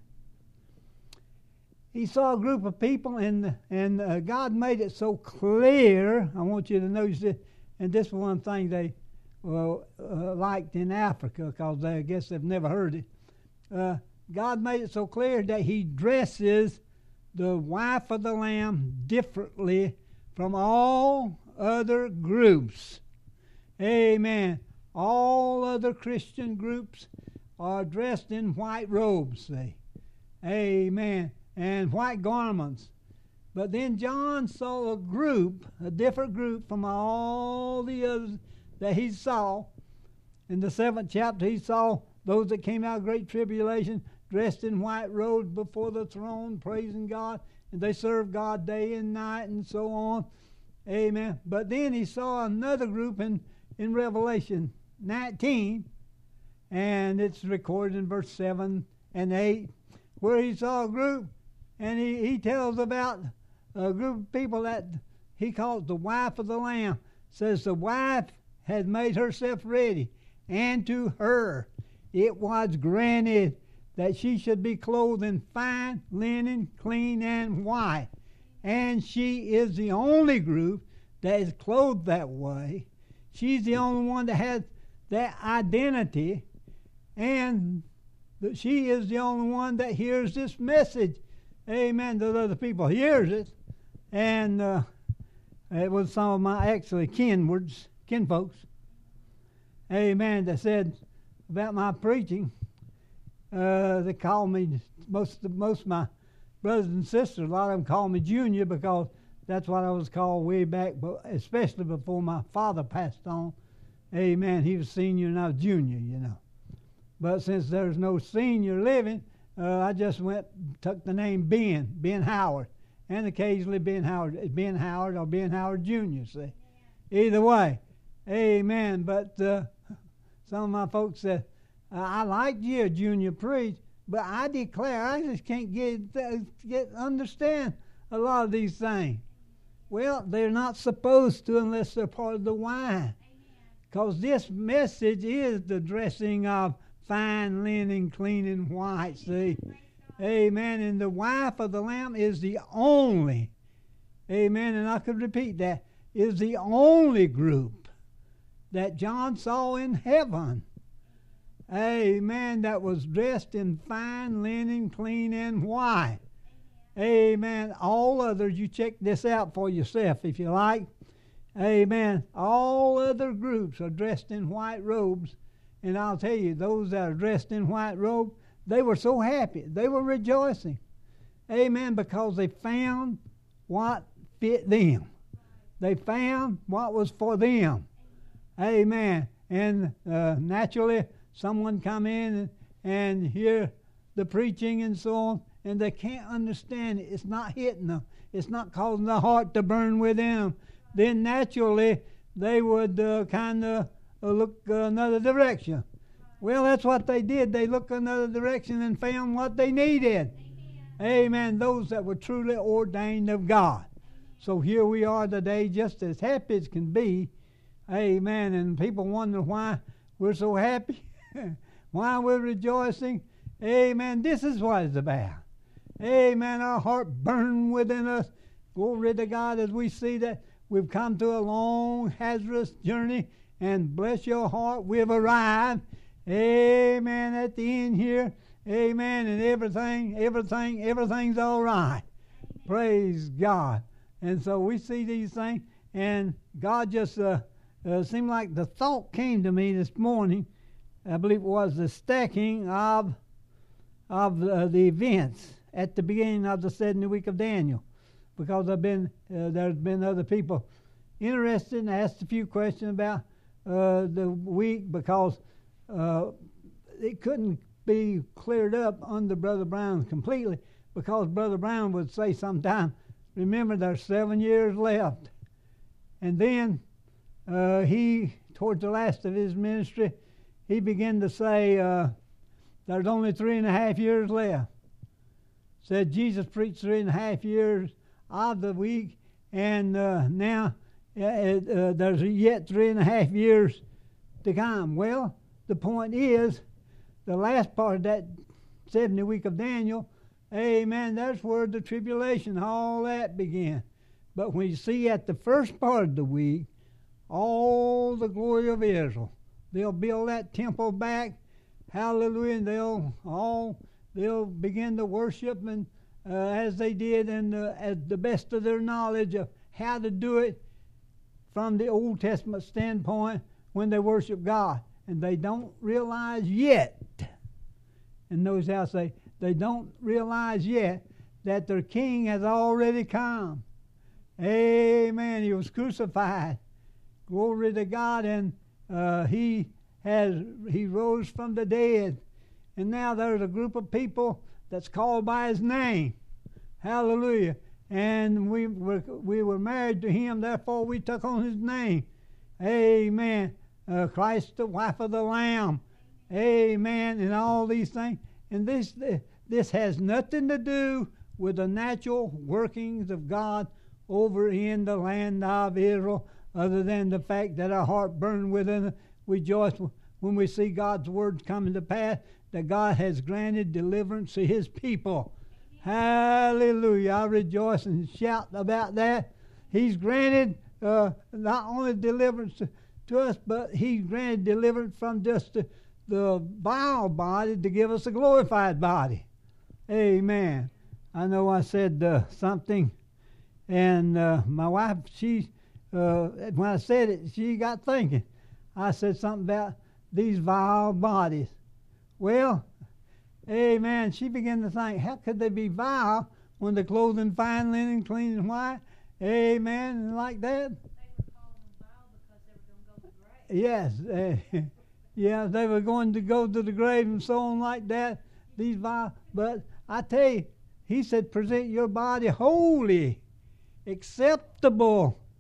he saw a group of people, and and uh, God made it so clear. I want you to notice this, and this is one thing they well, uh, liked in Africa, because I guess they've never heard it. Uh, God made it so clear that He dresses the wife of the Lamb differently from all other groups. Amen. All other Christian groups are dressed in white robes, see. Amen. And white garments. But then John saw a group, a different group from all the others that he saw. In the seventh chapter, he saw those that came out of great tribulation dressed in white robes before the throne, praising God. And they served God day and night and so on. Amen. But then he saw another group in, in Revelation nineteen. And it's recorded in verse seven and eight, where he saw a group. And he, he tells about a group of people that he calls the wife of the Lamb. Says the wife had made herself ready, and to her it was granted that she should be clothed in fine linen, clean and white. And she is the only group that is clothed that way. She's the only one that has that identity, and she is the only one that hears this message. Amen. The other people hears it, and uh, it was some of my actually kinwards, kinfolks. Amen. That said about my preaching. Uh, they call me most of, most of my brothers and sisters. A lot of them call me Junior because that's what I was called way back, but especially before my father passed on. Amen. He was senior and I was junior, you know. But since there's no senior living, Uh, I just went, took the name Ben, Ben Howard, and occasionally Ben Howard, Ben Howard or Ben Howard Junior, see. Either way, Amen. But uh, some of my folks said, I like you, Junior preach, but I declare I just can't get uh, get understand a lot of these things. Well, they're not supposed to unless they're part of the wine. Because this message is the dressing of fine linen, clean and white. See? Amen. And the wife of the Lamb is the only, amen, and I could repeat that, is the only group that John saw in heaven. Amen. That was dressed in fine linen, clean and white. Amen. All others, you check this out for yourself if you like. Amen. All other groups are dressed in white robes. And I'll tell you, those that are dressed in white robes, they were so happy. They were rejoicing. Amen. Because they found what fit them. They found what was for them. Amen. And uh, naturally, someone come in and, and hear the preaching and so on, and they can't understand it. It's not hitting them. It's not causing the heart to burn within them. Then naturally, they would uh, kind of uh, look uh, another direction. Well, that's what they did. They looked another direction and found what they needed. Amen. Amen. Those that were truly ordained of God. So here we are today, just as happy as can be. Amen. And people wonder why we're so happy, why we're rejoicing. Amen. This is what it's about. Amen. Our heart burns within us. Glory to God as we see that we've come to a long, hazardous journey, and bless your heart, we've arrived. Amen. At the end here. Amen. And everything, everything, everything's all right. Praise God. And so we see these things, and God just uh, uh, seemed like the thought came to me this morning. I believe it was the stacking of of uh, the events at the beginning of the seventieth week of Daniel, because I've been uh, there's been other people interested and asked a few questions about uh, the week, because uh, it couldn't be cleared up under Brother Brown completely, because Brother Brown would say sometime, remember, there's seven years left. And then uh, he, towards the last of his ministry, he began to say, uh, there's only three and a half years left. Said Jesus preached three and a half years of the week, and uh, now uh, uh, there's yet three and a half years to come. Well, the point is, the last part of that seventieth week of Daniel, amen, that's where the tribulation, all that began. But when you see at the first part of the week, all the glory of Israel, they'll build that temple back, hallelujah, and they'll all, they'll begin to worship and uh, as they did and uh, at the best of their knowledge of how to do it from the Old Testament standpoint when they worship God. And they don't realize yet, and notice how I say, they don't realize yet that their king has already come. Amen. He was crucified. Glory to God. And uh, he has he rose from the dead. And now there's a group of people that's called by his name. Hallelujah. And we were, we were married to him, therefore we took on his name. Amen. Uh, Christ, the wife of the Lamb. Amen. And all these things. And this this has nothing to do with the natural workings of God over in the land of Israel, other than the fact that our heart burned within us. We rejoice when we see God's words coming to pass, that God has granted deliverance to his people. Hallelujah. I rejoice and shout about that. He's granted uh, not only deliverance to, to us, but he's granted deliverance from just the the vile body to give us a glorified body. Amen. I know I said uh, something, and uh, my wife, she, uh, when I said it, she got thinking. I said something about these vile bodies. Well, amen, she began to think, how could they be vile when they're clothed in fine linen, clean and white? Amen, and like that. They were calling them vile because they were going to go to the grave. Yes, uh, yeah, they were going to go to the grave and so on like that. These vile, but I tell you, he said, present your body holy, acceptable.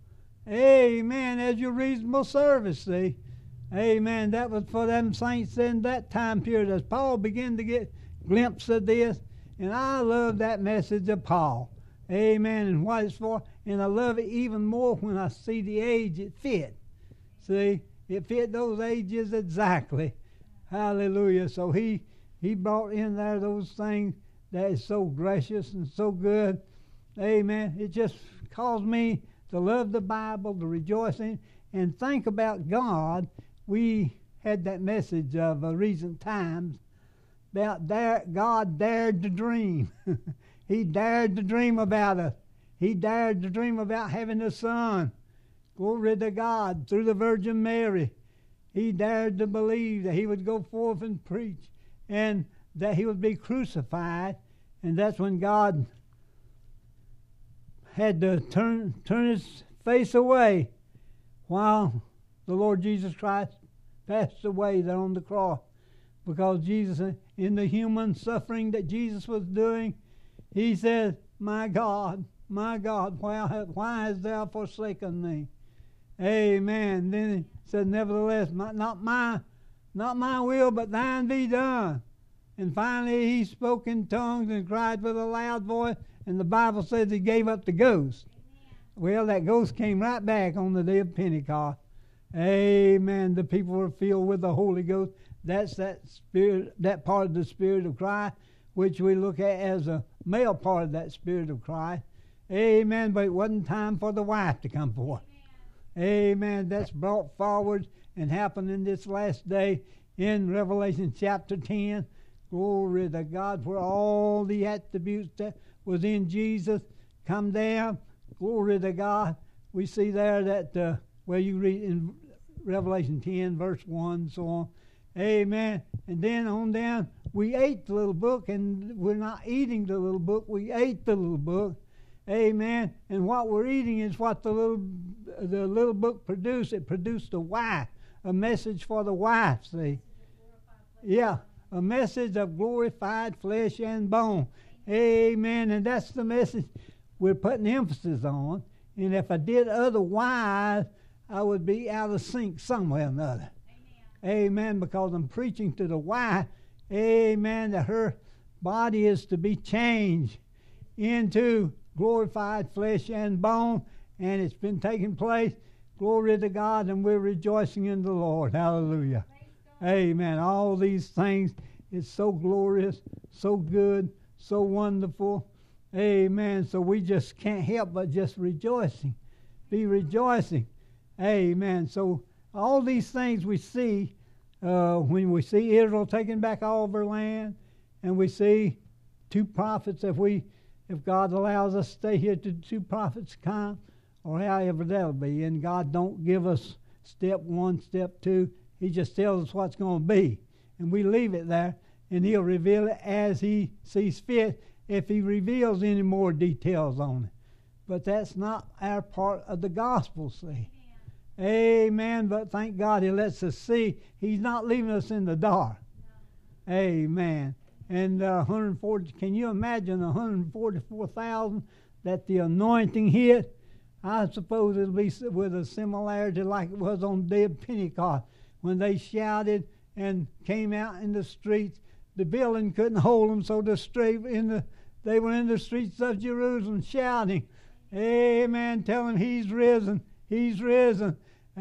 Amen. As your reasonable service, see. Amen. That was for them saints in that time period as Paul began to get glimpse of this. And I love that message of Paul. Amen. And what it's for. And I love it even more when I see the age it fit. See, it fit those ages exactly. Hallelujah. So he, he brought in there those things that is so gracious and so good. Amen. It just caused me to love the Bible, to rejoice in, and think about God. We had that message of uh, recent times about dare, God dared to dream. He dared to dream about us. He dared to dream about having a son. Glory to God, through the Virgin Mary. He dared to believe that he would go forth and preach and that he would be crucified. And that's when God had to turn, turn his face away while the Lord Jesus Christ passed away there on the cross. Because Jesus, in the human suffering that Jesus was doing, he said, my God, my God, why, why hast thou forsaken me? Amen. Then he said, nevertheless, not my, not my will, but thine be done. And finally he spoke in tongues and cried with a loud voice, and the Bible says he gave up the ghost. Amen. Well, that ghost came right back on the day of Pentecost. Amen. The people were filled with the Holy Ghost. That's that spirit, that part of the Spirit of Christ, which we look at as a male part of that Spirit of Christ. Amen. But it wasn't time for the wife to come forth. Amen. Amen. That's brought forward and happened in this last day in Revelation chapter ten. Glory to God, where all the attributes that was in Jesus come down. Glory to God. We see there that, uh, well, you read in Revelation ten, verse one, and so on. Amen. And then on down, we ate the little book, and we're not eating the little book. We ate the little book. Amen. And what we're eating is what the little the little book produced. It produced a wife, a message for the wife, see. Yeah, a message of glorified flesh and bone. Amen. And that's the message we're putting emphasis on. And if I did otherwise, I would be out of sync somewhere or another. Amen. Amen. Because I'm preaching to the wife. Amen. That her body is to be changed into glorified flesh and bone. And it's been taking place. Glory to God. And we're rejoicing in the Lord. Hallelujah. Amen. All these things is so glorious, so good, so wonderful. Amen. So we just can't help but just rejoicing. Be rejoicing. Amen. So all these things we see uh, when we see Israel taking back all of their land, and we see two prophets, if we, if God allows us to stay here to two prophets come, or however that'll be, and God don't give us step one, step two. He just tells us what's going to be, and we leave it there, and he'll reveal it as he sees fit if he reveals any more details on it. But that's not our part of the gospel, see. Amen. Amen. But thank God he lets us see. He's not leaving us in the dark. No. Amen. And uh, one hundred forty, can you imagine one hundred forty-four thousand that the anointing hit? I suppose it'll be with a similarity like it was on the day of Pentecost when they shouted and came out in the streets. The building couldn't hold them, so the street in the they were in the streets of Jerusalem shouting, amen, telling he's risen, he's risen,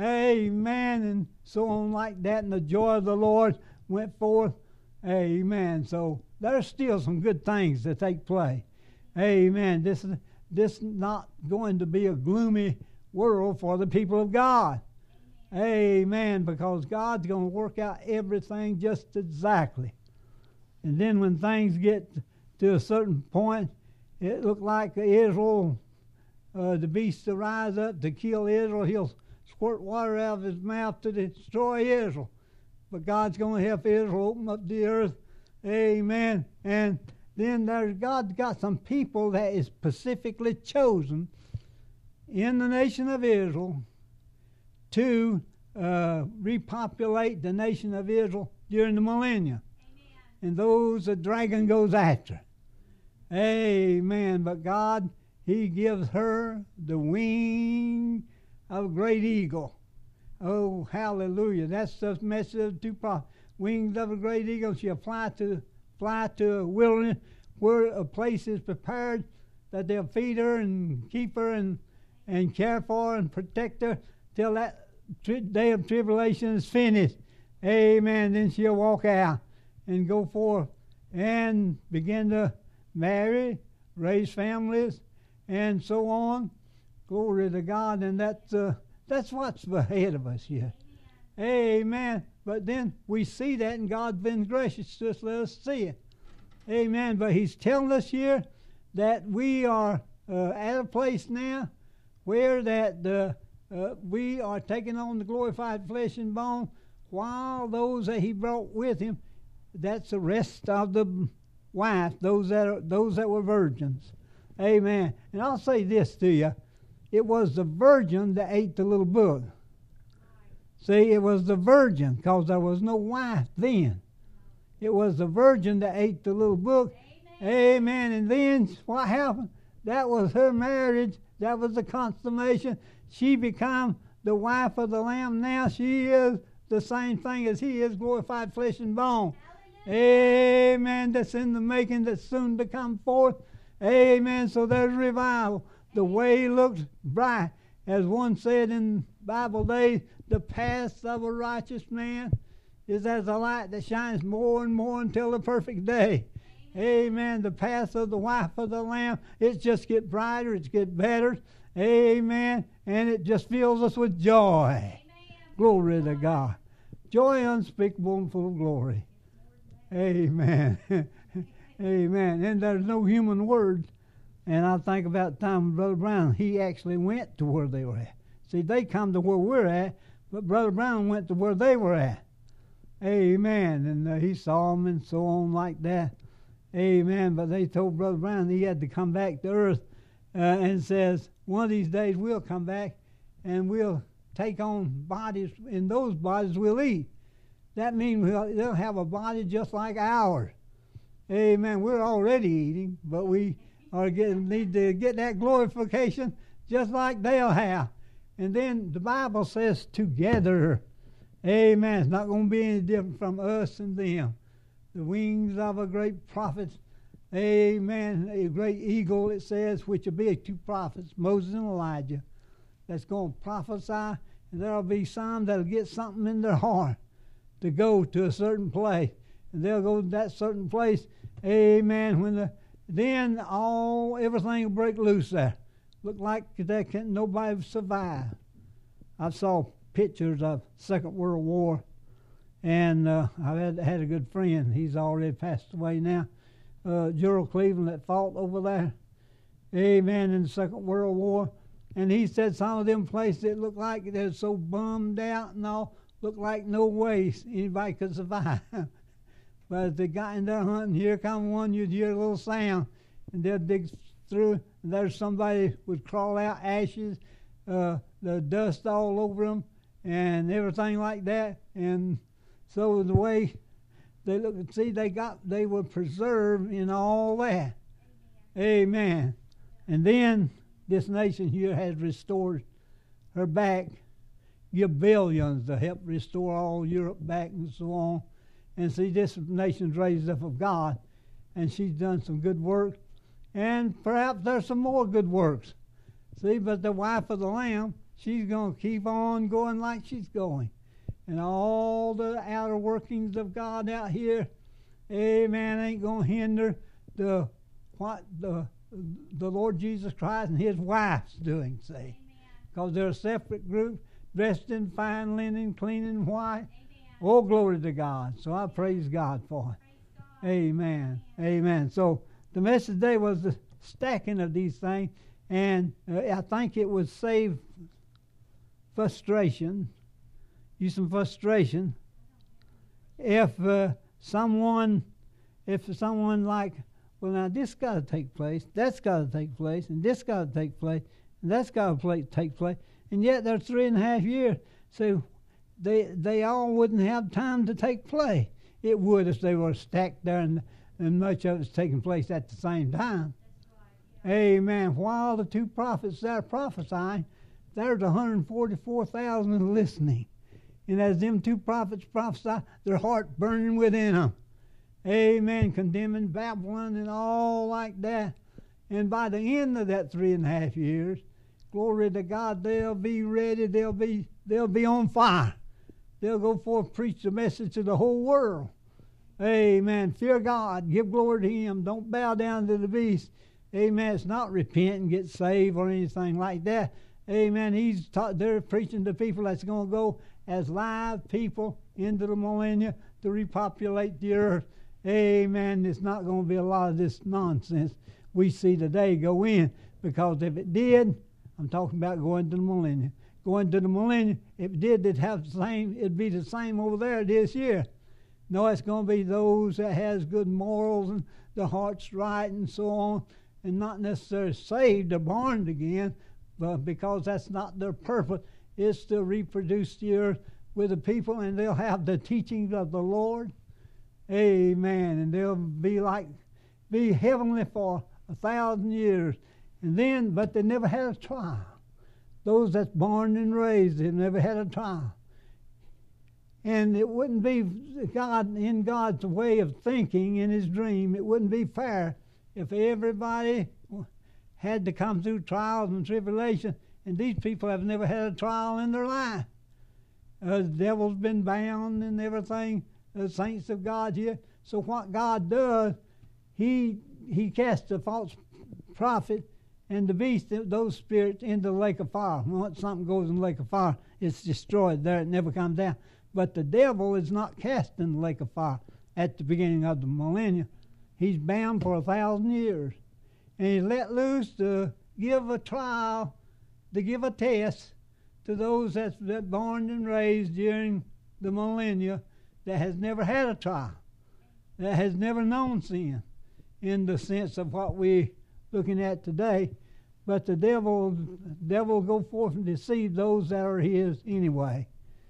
amen, and so on like that, and the joy of the Lord went forth, amen. So there's still some good things that take place, amen. This is this is not going to be a gloomy world for the people of God, amen, because God's going to work out everything just exactly. And then when things get to a certain point, it looked like Israel, uh, the beast to rise up to kill Israel. He'll squirt water out of his mouth to destroy Israel. But God's going to help Israel open up the earth. Amen. And then there's God's got some people that is specifically chosen in the nation of Israel to uh, repopulate the nation of Israel during the millennium. And those the dragon goes after. Amen. But God, he gives her the wing of a great eagle. Oh, hallelujah. That's the message of the two prophets. Wings of a great eagle. She'll fly to, fly to a wilderness where a place is prepared that they'll feed her and keep her and, and care for her and protect her till that tri- day of tribulation is finished. Amen. Then she'll walk out and go forth and begin to marry, raise families, and so on. Glory to God. And that's, uh, that's what's ahead of us here. Amen. Amen. But then we see that, and God's been gracious to us, let us see it. Amen. But He's telling us here that we are uh, at a place now where that uh, uh, we are taking on the glorified flesh and bone, while those that He brought with Him, that's the rest of the wife, those that are, those that were virgins. Amen. And I'll say this to you. It was the virgin that ate the little book. See, it was the virgin, because there was no wife then. It was the virgin that ate the little book. Amen. Amen. And then what happened? That was her marriage. That was the consummation. She became the wife of the Lamb. Now she is the same thing as He is, glorified flesh and bone. Hallelujah. Amen. That's in the making, that's soon to come forth. Amen. So there's revival. The way looks bright. As one said in Bible days, the path of a righteous man is as a light that shines more and more until the perfect day. Amen. Amen. The path of the wife of the Lamb, it just gets brighter, it gets better. Amen. And it just fills us with joy. Amen. Glory to God. Joy unspeakable and full of glory. Amen. Amen. And there's no human words. And I think about the time Brother Brown, he actually went to where they were at. See, they come to where we're at, but Brother Brown went to where they were at. Amen. And uh, he saw them and so on like that. Amen. But they told Brother Brown he had to come back to earth uh, and says, one of these days we'll come back and we'll take on bodies. In those bodies we'll eat. That means we'll, they'll have a body just like ours. Amen. We're already eating, but we are getting, need to get that glorification just like they'll have. And then the Bible says together. Amen. It's not going to be any different from us and them. The wings of a great prophet. Amen. A great eagle, it says, which will be two prophets, Moses and Elijah, that's going to prophesy. And there'll be some that'll get something in their heart to go to a certain place. And they'll go to that certain place. Amen. When the Then all everything will break loose there. Look like that can't nobody survive. I saw pictures of Second World War, and uh, I had had a good friend. He's already passed away now. Uh, Gerald Cleveland that fought over there. Amen. In the Second World War, and he said some of them places that looked like they're so bummed out and all, looked like no way anybody could survive. But as they got in there hunting, here come one, you'd hear a little sound, and they'll dig through, and there's somebody would crawl out, ashes, uh, the dust all over them, and everything like that. And so the way they look, see, they got, they were preserved in all that. Amen. Amen. And then this nation here has restored her back, give billions to help restore all Europe back and so on. And see, this nation's raised up of God, and she's done some good work, and perhaps there's some more good works. See, but the wife of the Lamb, she's going to keep on going like she's going. And all the outer workings of God out here, amen, ain't going to hinder the what the the Lord Jesus Christ and His wife's doing, see. Because they're a separate group, dressed in fine linen, clean and white. Oh, glory to God. So I praise God for it. Amen. Amen. So the message today was the stacking of these things, and uh, I think it would save frustration, use some frustration, if uh, someone, if someone like, well, now this got to take place, that's got to take place, and this got to take place, and that's got to take place, and yet they're three and a half years. So they they all wouldn't have time to take place. It would if they were stacked there and, and much of it's taking place at the same time. Right, yeah. Amen. While the two prophets there prophesying, there's one hundred forty-four thousand listening. And as them two prophets prophesy, their heart burning within them. Amen. Condemning Babylon and all like that. And by the end of that three and a half years, glory to God, they'll be ready. They'll be they'll be on fire. They'll go forth, preach the message to the whole world. Amen. Fear God. Give glory to Him. Don't bow down to the beast. Amen. It's not repent and get saved or anything like that. Amen. He's taught, they're preaching to people that's going to go as live people into the millennium to repopulate the earth. Amen. It's not going to be a lot of this nonsense we see today go in, because if it did, I'm talking about going to the millennium. Going to the millennium, if it did, it'd have the same, it'd be the same over there this year. No, it's going to be those that has good morals and the heart's right and so on, and not necessarily saved or born again, but because that's not their purpose. It's to reproduce the earth with the people, and they'll have the teachings of the Lord. Amen. And they'll be like, be heavenly for a thousand years. And then, but they never had a trial. Those that's born and raised, they never had a trial. And it wouldn't be God, in God's way of thinking, in His dream, it wouldn't be fair if everybody had to come through trials and tribulation, and these people have never had a trial in their life. Uh, the devil's been bound and everything, the saints of God here. So what God does, He He casts the false prophet and the beast, those spirits, into the lake of fire. Once something goes in the lake of fire, it's destroyed there. It never comes down. But the devil is not cast in the lake of fire at the beginning of the millennium. He's bound for a thousand years. And he's let loose to give a trial, to give a test to those that's that born and raised during the millennia that has never had a trial, that has never known sin in the sense of what we're looking at today. But the devil, devil will go forth and deceive those that are his anyway.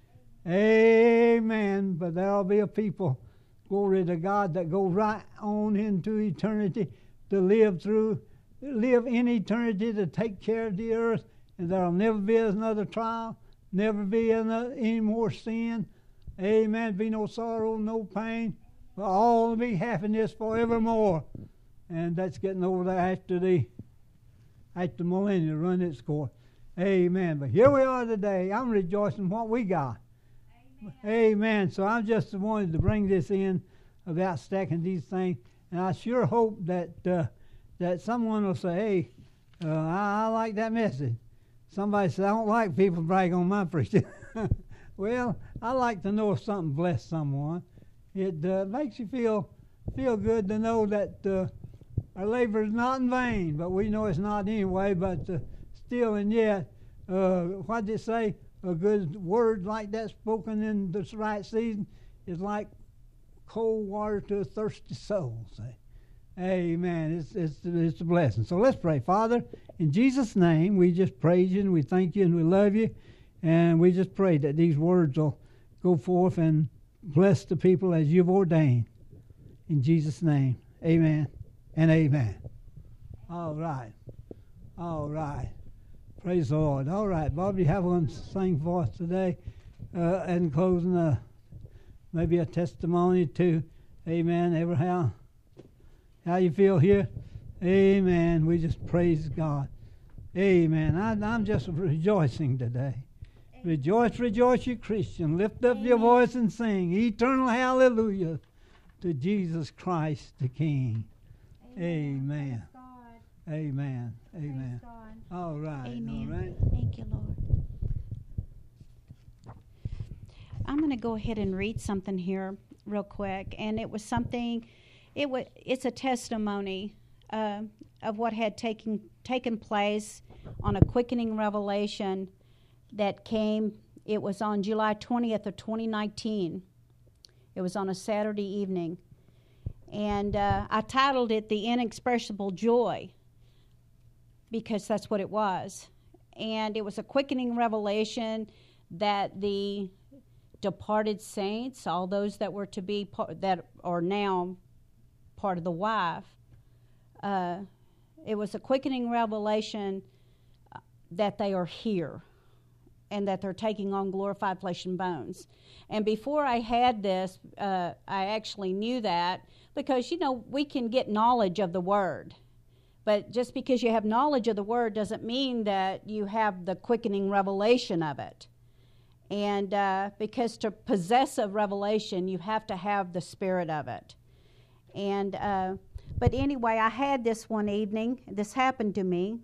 Amen. But there'll be a people, glory to God, that go right on into eternity to live through, live in eternity to take care of the earth, and there'll never be another trial, never be another, any more sin. Amen. Be no sorrow, no pain, but all be happiness forevermore. And that's getting over there after the after the millennium run its course. Amen. But here we are today. I'm rejoicing what we got. Amen. Amen. So I just wanted to bring this in about stacking these things, and I sure hope that uh, that someone will say, "Hey, uh, I, I like that message." Somebody said, "I don't like people brag on my preaching." Well, I like to know if something blessed someone. It uh, makes you feel feel good to know that uh, our labor is not in vain, but we know it's not anyway. But uh, still and yet, uh, what did it say? A good word like that spoken in the right season is like cold water to a thirsty soul. Say, amen. It's it's it's a blessing. So let's pray. Father, in Jesus' name, we just praise you and we thank you and we love you, and we just pray that these words will go forth and bless the people as you've ordained. In Jesus' name, amen and amen. All right. All right. Praise the Lord. All right, Bob, you have one to sing for us today, uh, and closing uh, maybe a testimony too. Amen. Ever how, how you feel here? Amen. We just praise God. Amen. I, I'm just rejoicing today. Amen. Rejoice, rejoice, you Christian. Lift up Amen. Your voice and sing eternal hallelujah to Jesus Christ the King. Amen. Amen. Amen. Amen. All right. Amen. All right. Thank you, Lord. I'm going to go ahead and read something here real quick, and it was something. It was. It's a testimony uh, of what had taken taken place on a quickening revelation that came. It was on July twentieth of twenty nineteen. It was on a Saturday evening, and uh, I titled it "The Inexpressible Joy," because that's what it was. And it was a quickening revelation that the departed saints, all those that were to be, part, that are now part of the wife, uh, it was a quickening revelation that they are here. and that they're taking on glorified flesh and bones. And before I had this, uh, I actually knew that because, you know, we can get knowledge of the Word. But just because you have knowledge of the Word doesn't mean that you have the quickening revelation of it. And uh, because to possess a revelation, you have to have the Spirit of it. And uh, but anyway, I had this one evening. This happened to me.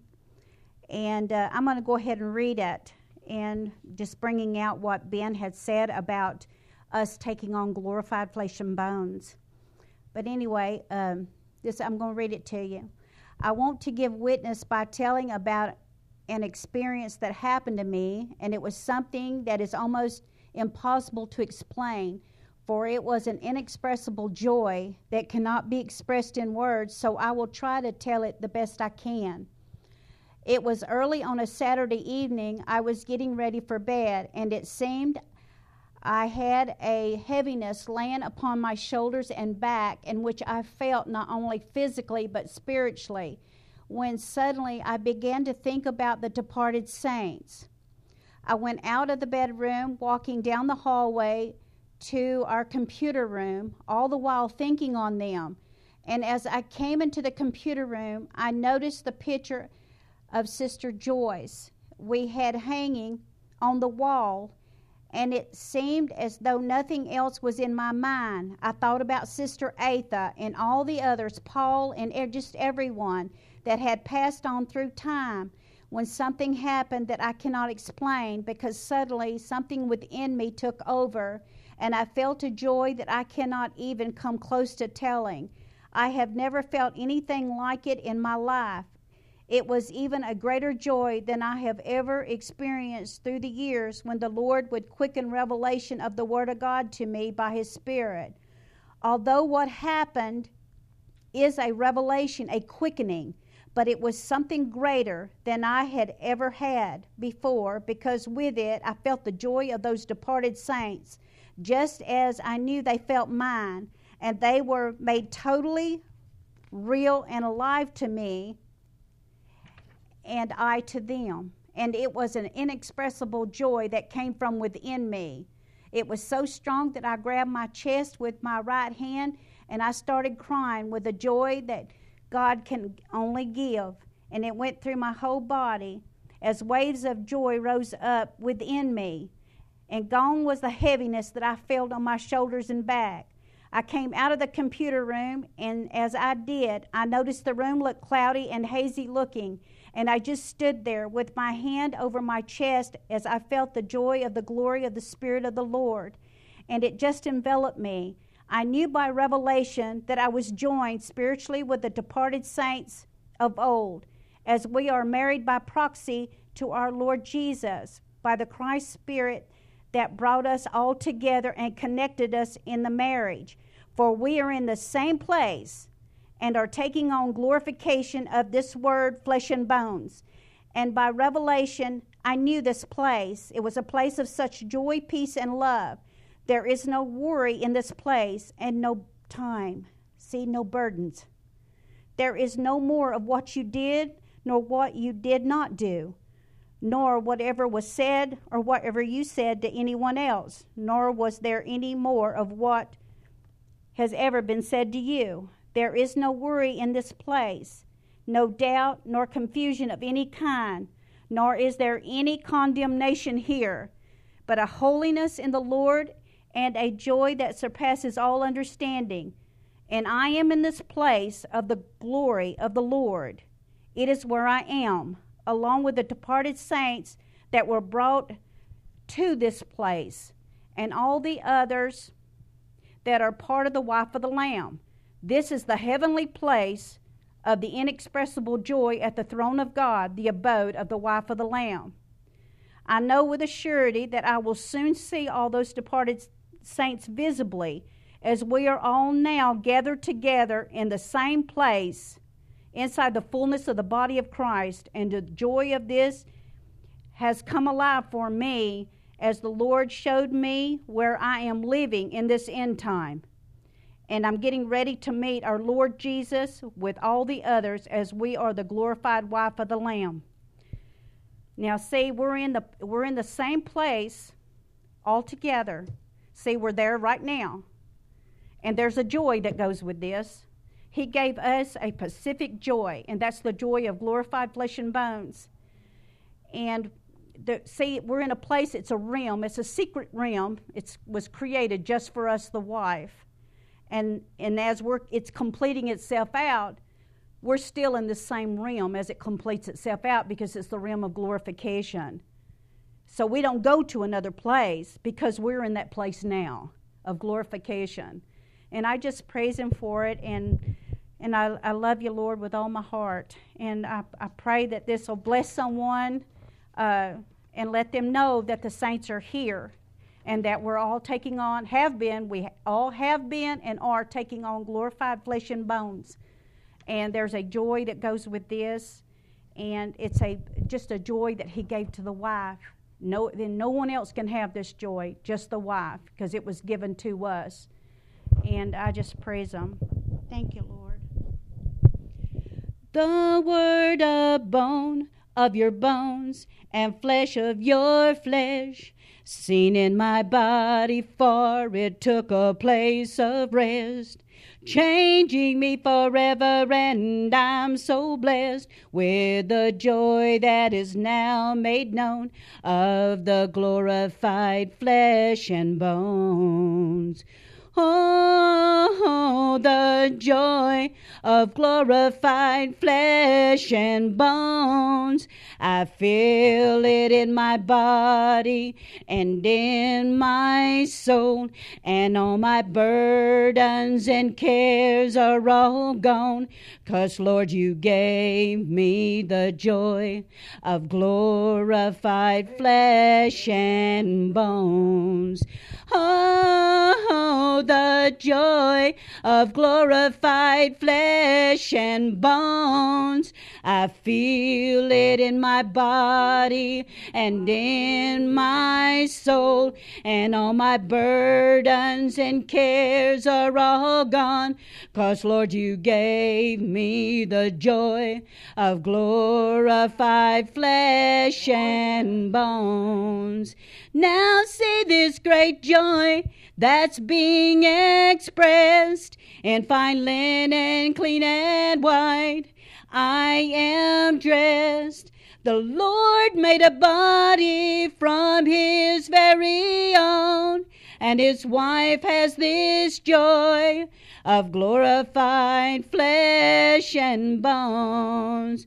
And uh, I'm going to go ahead and read it. And just bringing out what Ben had said about us taking on glorified flesh and bones. But anyway, um, this I'm going to read it to you. I want to give witness by telling about an experience that happened to me, and it was something that is almost impossible to explain, for it was an inexpressible joy that cannot be expressed in words, so I will try to tell it the best I can. It was early on a Saturday evening. I was getting ready for bed, and it seemed I had a heaviness laying upon my shoulders and back, in which I felt not only physically but spiritually, when suddenly I began to think about the departed saints. I went out of the bedroom, walking down the hallway to our computer room, all the while thinking on them. And as I came into the computer room, I noticed the picture of Sister Joyce we had hanging on the wall, and it seemed as though nothing else was in my mind. I thought about Sister Atha and all the others, Paul and just everyone that had passed on through time, when something happened that I cannot explain, because suddenly something within me took over, and I felt a joy that I cannot even come close to telling. I have never felt anything like it in my life. It was even a greater joy than I have ever experienced through the years, when the Lord would quicken revelation of the Word of God to me by His Spirit. Although what happened is a revelation, a quickening, but it was something greater than I had ever had before, because with it I felt the joy of those departed saints, just as I knew they felt mine, and they were made totally real and alive to me, and I to them. And it was an inexpressible joy that came from within me. It was so strong that I grabbed my chest with my right hand, and I started crying with a joy that God can only give. And it went through my whole body as waves of joy rose up within me. And gone was the heaviness that I felt on my shoulders and back. I came out of the computer room, and as I did, I noticed the room looked cloudy and hazy looking. And I just stood there with my hand over my chest as I felt the joy of the glory of the Spirit of the Lord. And it just enveloped me. I knew by revelation that I was joined spiritually with the departed saints of old, as we are married by proxy to our Lord Jesus, by the Christ Spirit that brought us all together and connected us in the marriage. For we are in the same place and are taking on glorification of this word, flesh and bones. And by revelation, I knew this place. It was a place of such joy, peace, and love. There is no worry in this place, and no time. See, no burdens. There is no more of what you did, nor what you did not do, nor whatever was said or whatever you said to anyone else, nor was there any more of what has ever been said to you. There is no worry in this place, no doubt nor confusion of any kind, nor is there any condemnation here, but a holiness in the Lord and a joy that surpasses all understanding. And I am in this place of the glory of the Lord. It is where I am, along with the departed saints that were brought to this place, and all the others that are part of the wife of the Lamb. This is the heavenly place of the inexpressible joy at the throne of God, the abode of the wife of the Lamb. I know with a surety that I will soon see all those departed saints visibly, as we are all now gathered together in the same place inside the fullness of the body of Christ. And the joy of this has come alive for me as the Lord showed me where I am living in this end time. And I'm getting ready to meet our Lord Jesus with all the others as we are the glorified wife of the Lamb. Now, see, we're in the we're in the same place all together. See, we're there right now. And there's a joy that goes with this. He gave us a specific joy, and that's the joy of glorified flesh and bones. And the, see, we're in a place, it's a realm, it's a secret realm. It was created just for us, the wife. And and as we're it's completing itself out, we're still in the same realm as it completes itself out, because it's the realm of glorification. So we don't go to another place, because we're in that place now of glorification. And I just praise Him for it, and and I, I love you, Lord, with all my heart. And I, I pray that this will bless someone uh, and let them know that the saints are here, and that we're all taking on, have been, we all have been and are taking on glorified flesh and bones. And there's a joy that goes with this, and it's a just a joy that He gave to the wife. No, then no one else can have this joy, just the wife, because it was given to us. And I just praise Him. Thank you, Lord. The word of bone of your bones and flesh of your flesh, seen in my body, for it took a place of rest, changing me forever, and I'm so blessed with the joy that is now made known of the glorified flesh and bones. Oh, the joy of glorified flesh and bones. I feel it in my body and in my soul, and all my burdens and cares are all gone, 'cause Lord, you gave me the joy of glorified flesh and bones. Oh, the joy of glorified flesh and bones. I feel it in my body and in my soul, and all my burdens and cares are all gone, 'cause Lord, you gave me the joy of glorified flesh and bones. Now see this great joy that's being expressed in fine linen, clean and white. I am dressed. The Lord made a body from His very own, and His wife has this joy of glorified flesh and bones.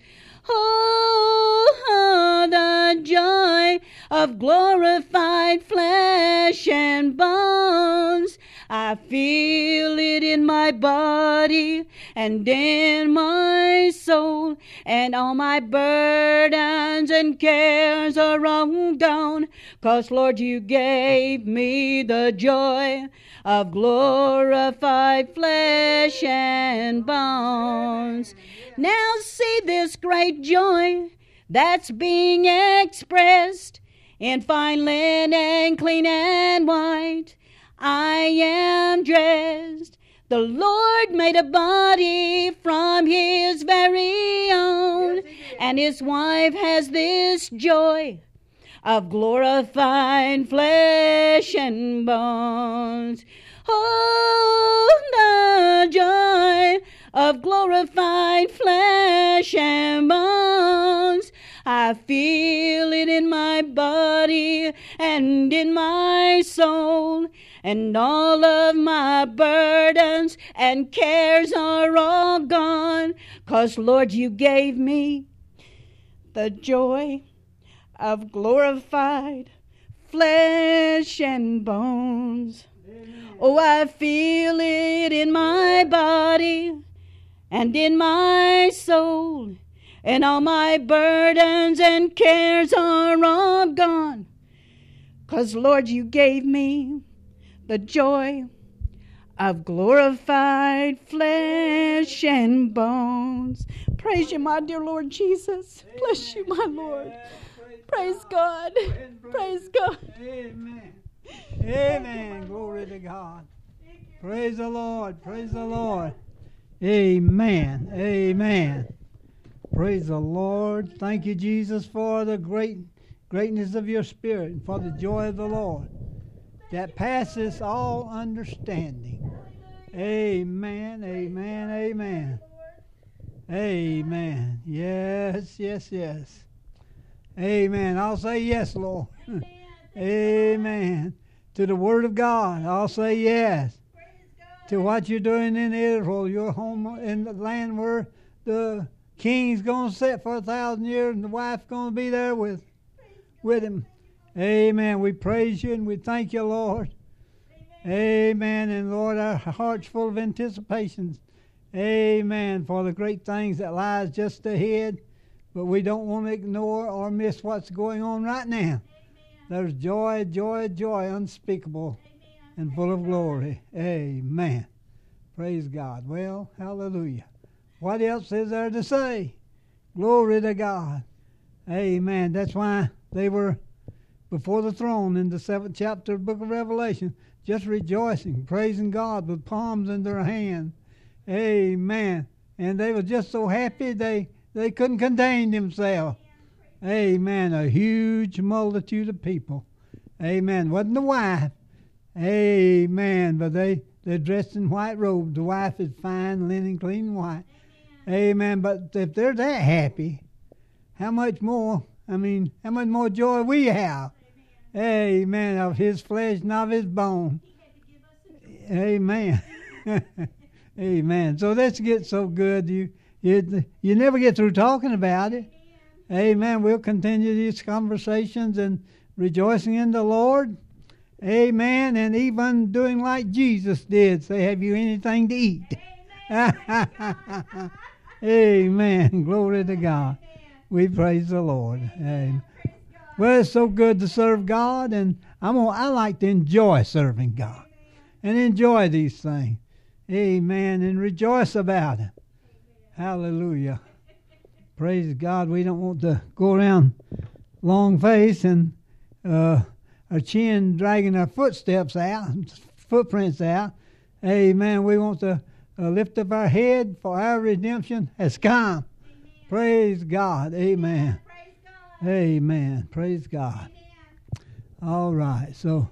Oh, the joy of glorified flesh and bones. I feel it in my body and in my soul, and all my burdens and cares are all gone, 'cause Lord, you gave me the joy of glorified flesh and bones. Now see this great joy that's being expressed in fine linen, clean and white. I am dressed. The Lord made a body from His very own, and His wife has this joy of glorified flesh and bones. Oh, the joy of glorified flesh and bones. I feel it in my body and in my soul, and all of my burdens and cares are all gone, 'cause Lord, you gave me the joy of glorified flesh and bones. Oh, I feel it in my body and in my soul, and all my burdens and cares are all gone, 'cause Lord, you gave me the joy of glorified flesh and bones. Praise you, my dear Lord Jesus. Amen. Bless you, my Lord. Praise, praise God. God. Praise God. Amen. Amen. Glory to God. Praise the Lord. Praise the Lord. Amen. Amen. Praise the Lord. Thank you, Jesus, for the great greatness of your Spirit and for the joy of the Lord that passes all understanding. Amen, amen, amen. Amen. Yes, yes, yes. Amen. I'll say yes, Lord. Amen. To the Word of God, I'll say yes. To what you're doing in Israel, your home in the land where the king's going to sit for a thousand years and the wife's going to be there with, with him. Amen. We praise you and we thank you, Lord. Amen. And Lord, our hearts full of anticipations. Amen. For the great things that lies just ahead. But we don't want to ignore or miss what's going on right now. Amen. There's joy, joy, joy unspeakable. Amen. And full of glory. Amen. Praise God. Well, hallelujah. What else is there to say? Glory to God. Amen. That's why they were before the throne in the seventh chapter of the book of Revelation, just rejoicing, praising God with palms in their hand. Amen. And they were just so happy they, they couldn't contain themselves. Amen. A huge multitude of people. Amen. Wasn't the wife. Amen. But they, they're dressed in white robes. The wife is fine, linen, clean, white. Amen. But if they're that happy, how much more, I mean, how much more joy we have. Amen. Of his flesh and of his bone. Amen. Amen. So this gets so good. You, you, you never get through talking about it. Amen. We'll continue these conversations and rejoicing in the Lord. Amen. And even doing like Jesus did. Say, have you anything to eat? Amen. Amen. Glory to God. We praise the Lord. Amen. Well, it's so good to serve God, and I'm gonna, I like to enjoy serving God and enjoy these things. Amen. And rejoice about it. Hallelujah. Praise God. We don't want to go around long face and uh, our chin dragging our footsteps out, footprints out. Amen. We want to uh, lift up our head, for our redemption has come. Amen. Praise God. Amen. Praise God. Amen. Praise God. Amen. All right. So,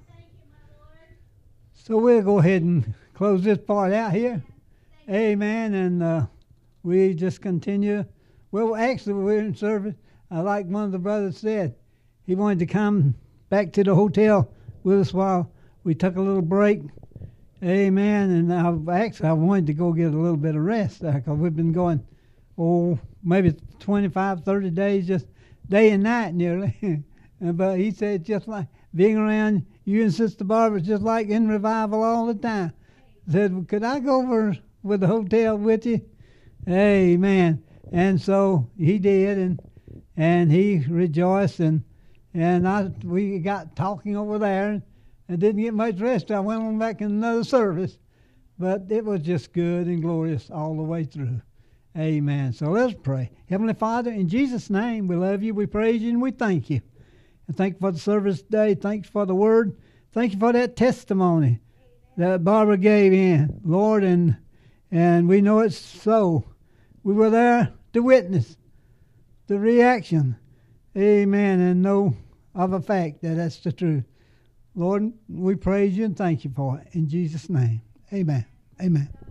so we'll go ahead and close this part out here. Amen. And uh, we just continue. Well, actually, we're in service. Uh, like one of the brothers said, he wanted to come back to the hotel with us while we took a little break. Amen. And I, actually, I wanted to go get a little bit of rest there because we've been going, oh, maybe twenty-five, thirty days, just day and night nearly. But he said just like being around you and Sister Barbara, just like in revival all the time. He said, could I go over with the hotel with you? Amen. And so he did, and and he rejoiced, and and I we got talking over there, and, and didn't get much rest. I went on back in another service, but it was just good and glorious all the way through. Amen. So let's pray. Heavenly Father, in Jesus' name, we love you, we praise you, and we thank you. And thank you for the service today. Thanks for the word. Thank you for that testimony that Barbara gave in, Lord, and and we know it's so. We were there to witness the reaction. Amen. And know of a fact that that's the truth. Lord, we praise you and thank you for it. In Jesus' name. Amen. Amen.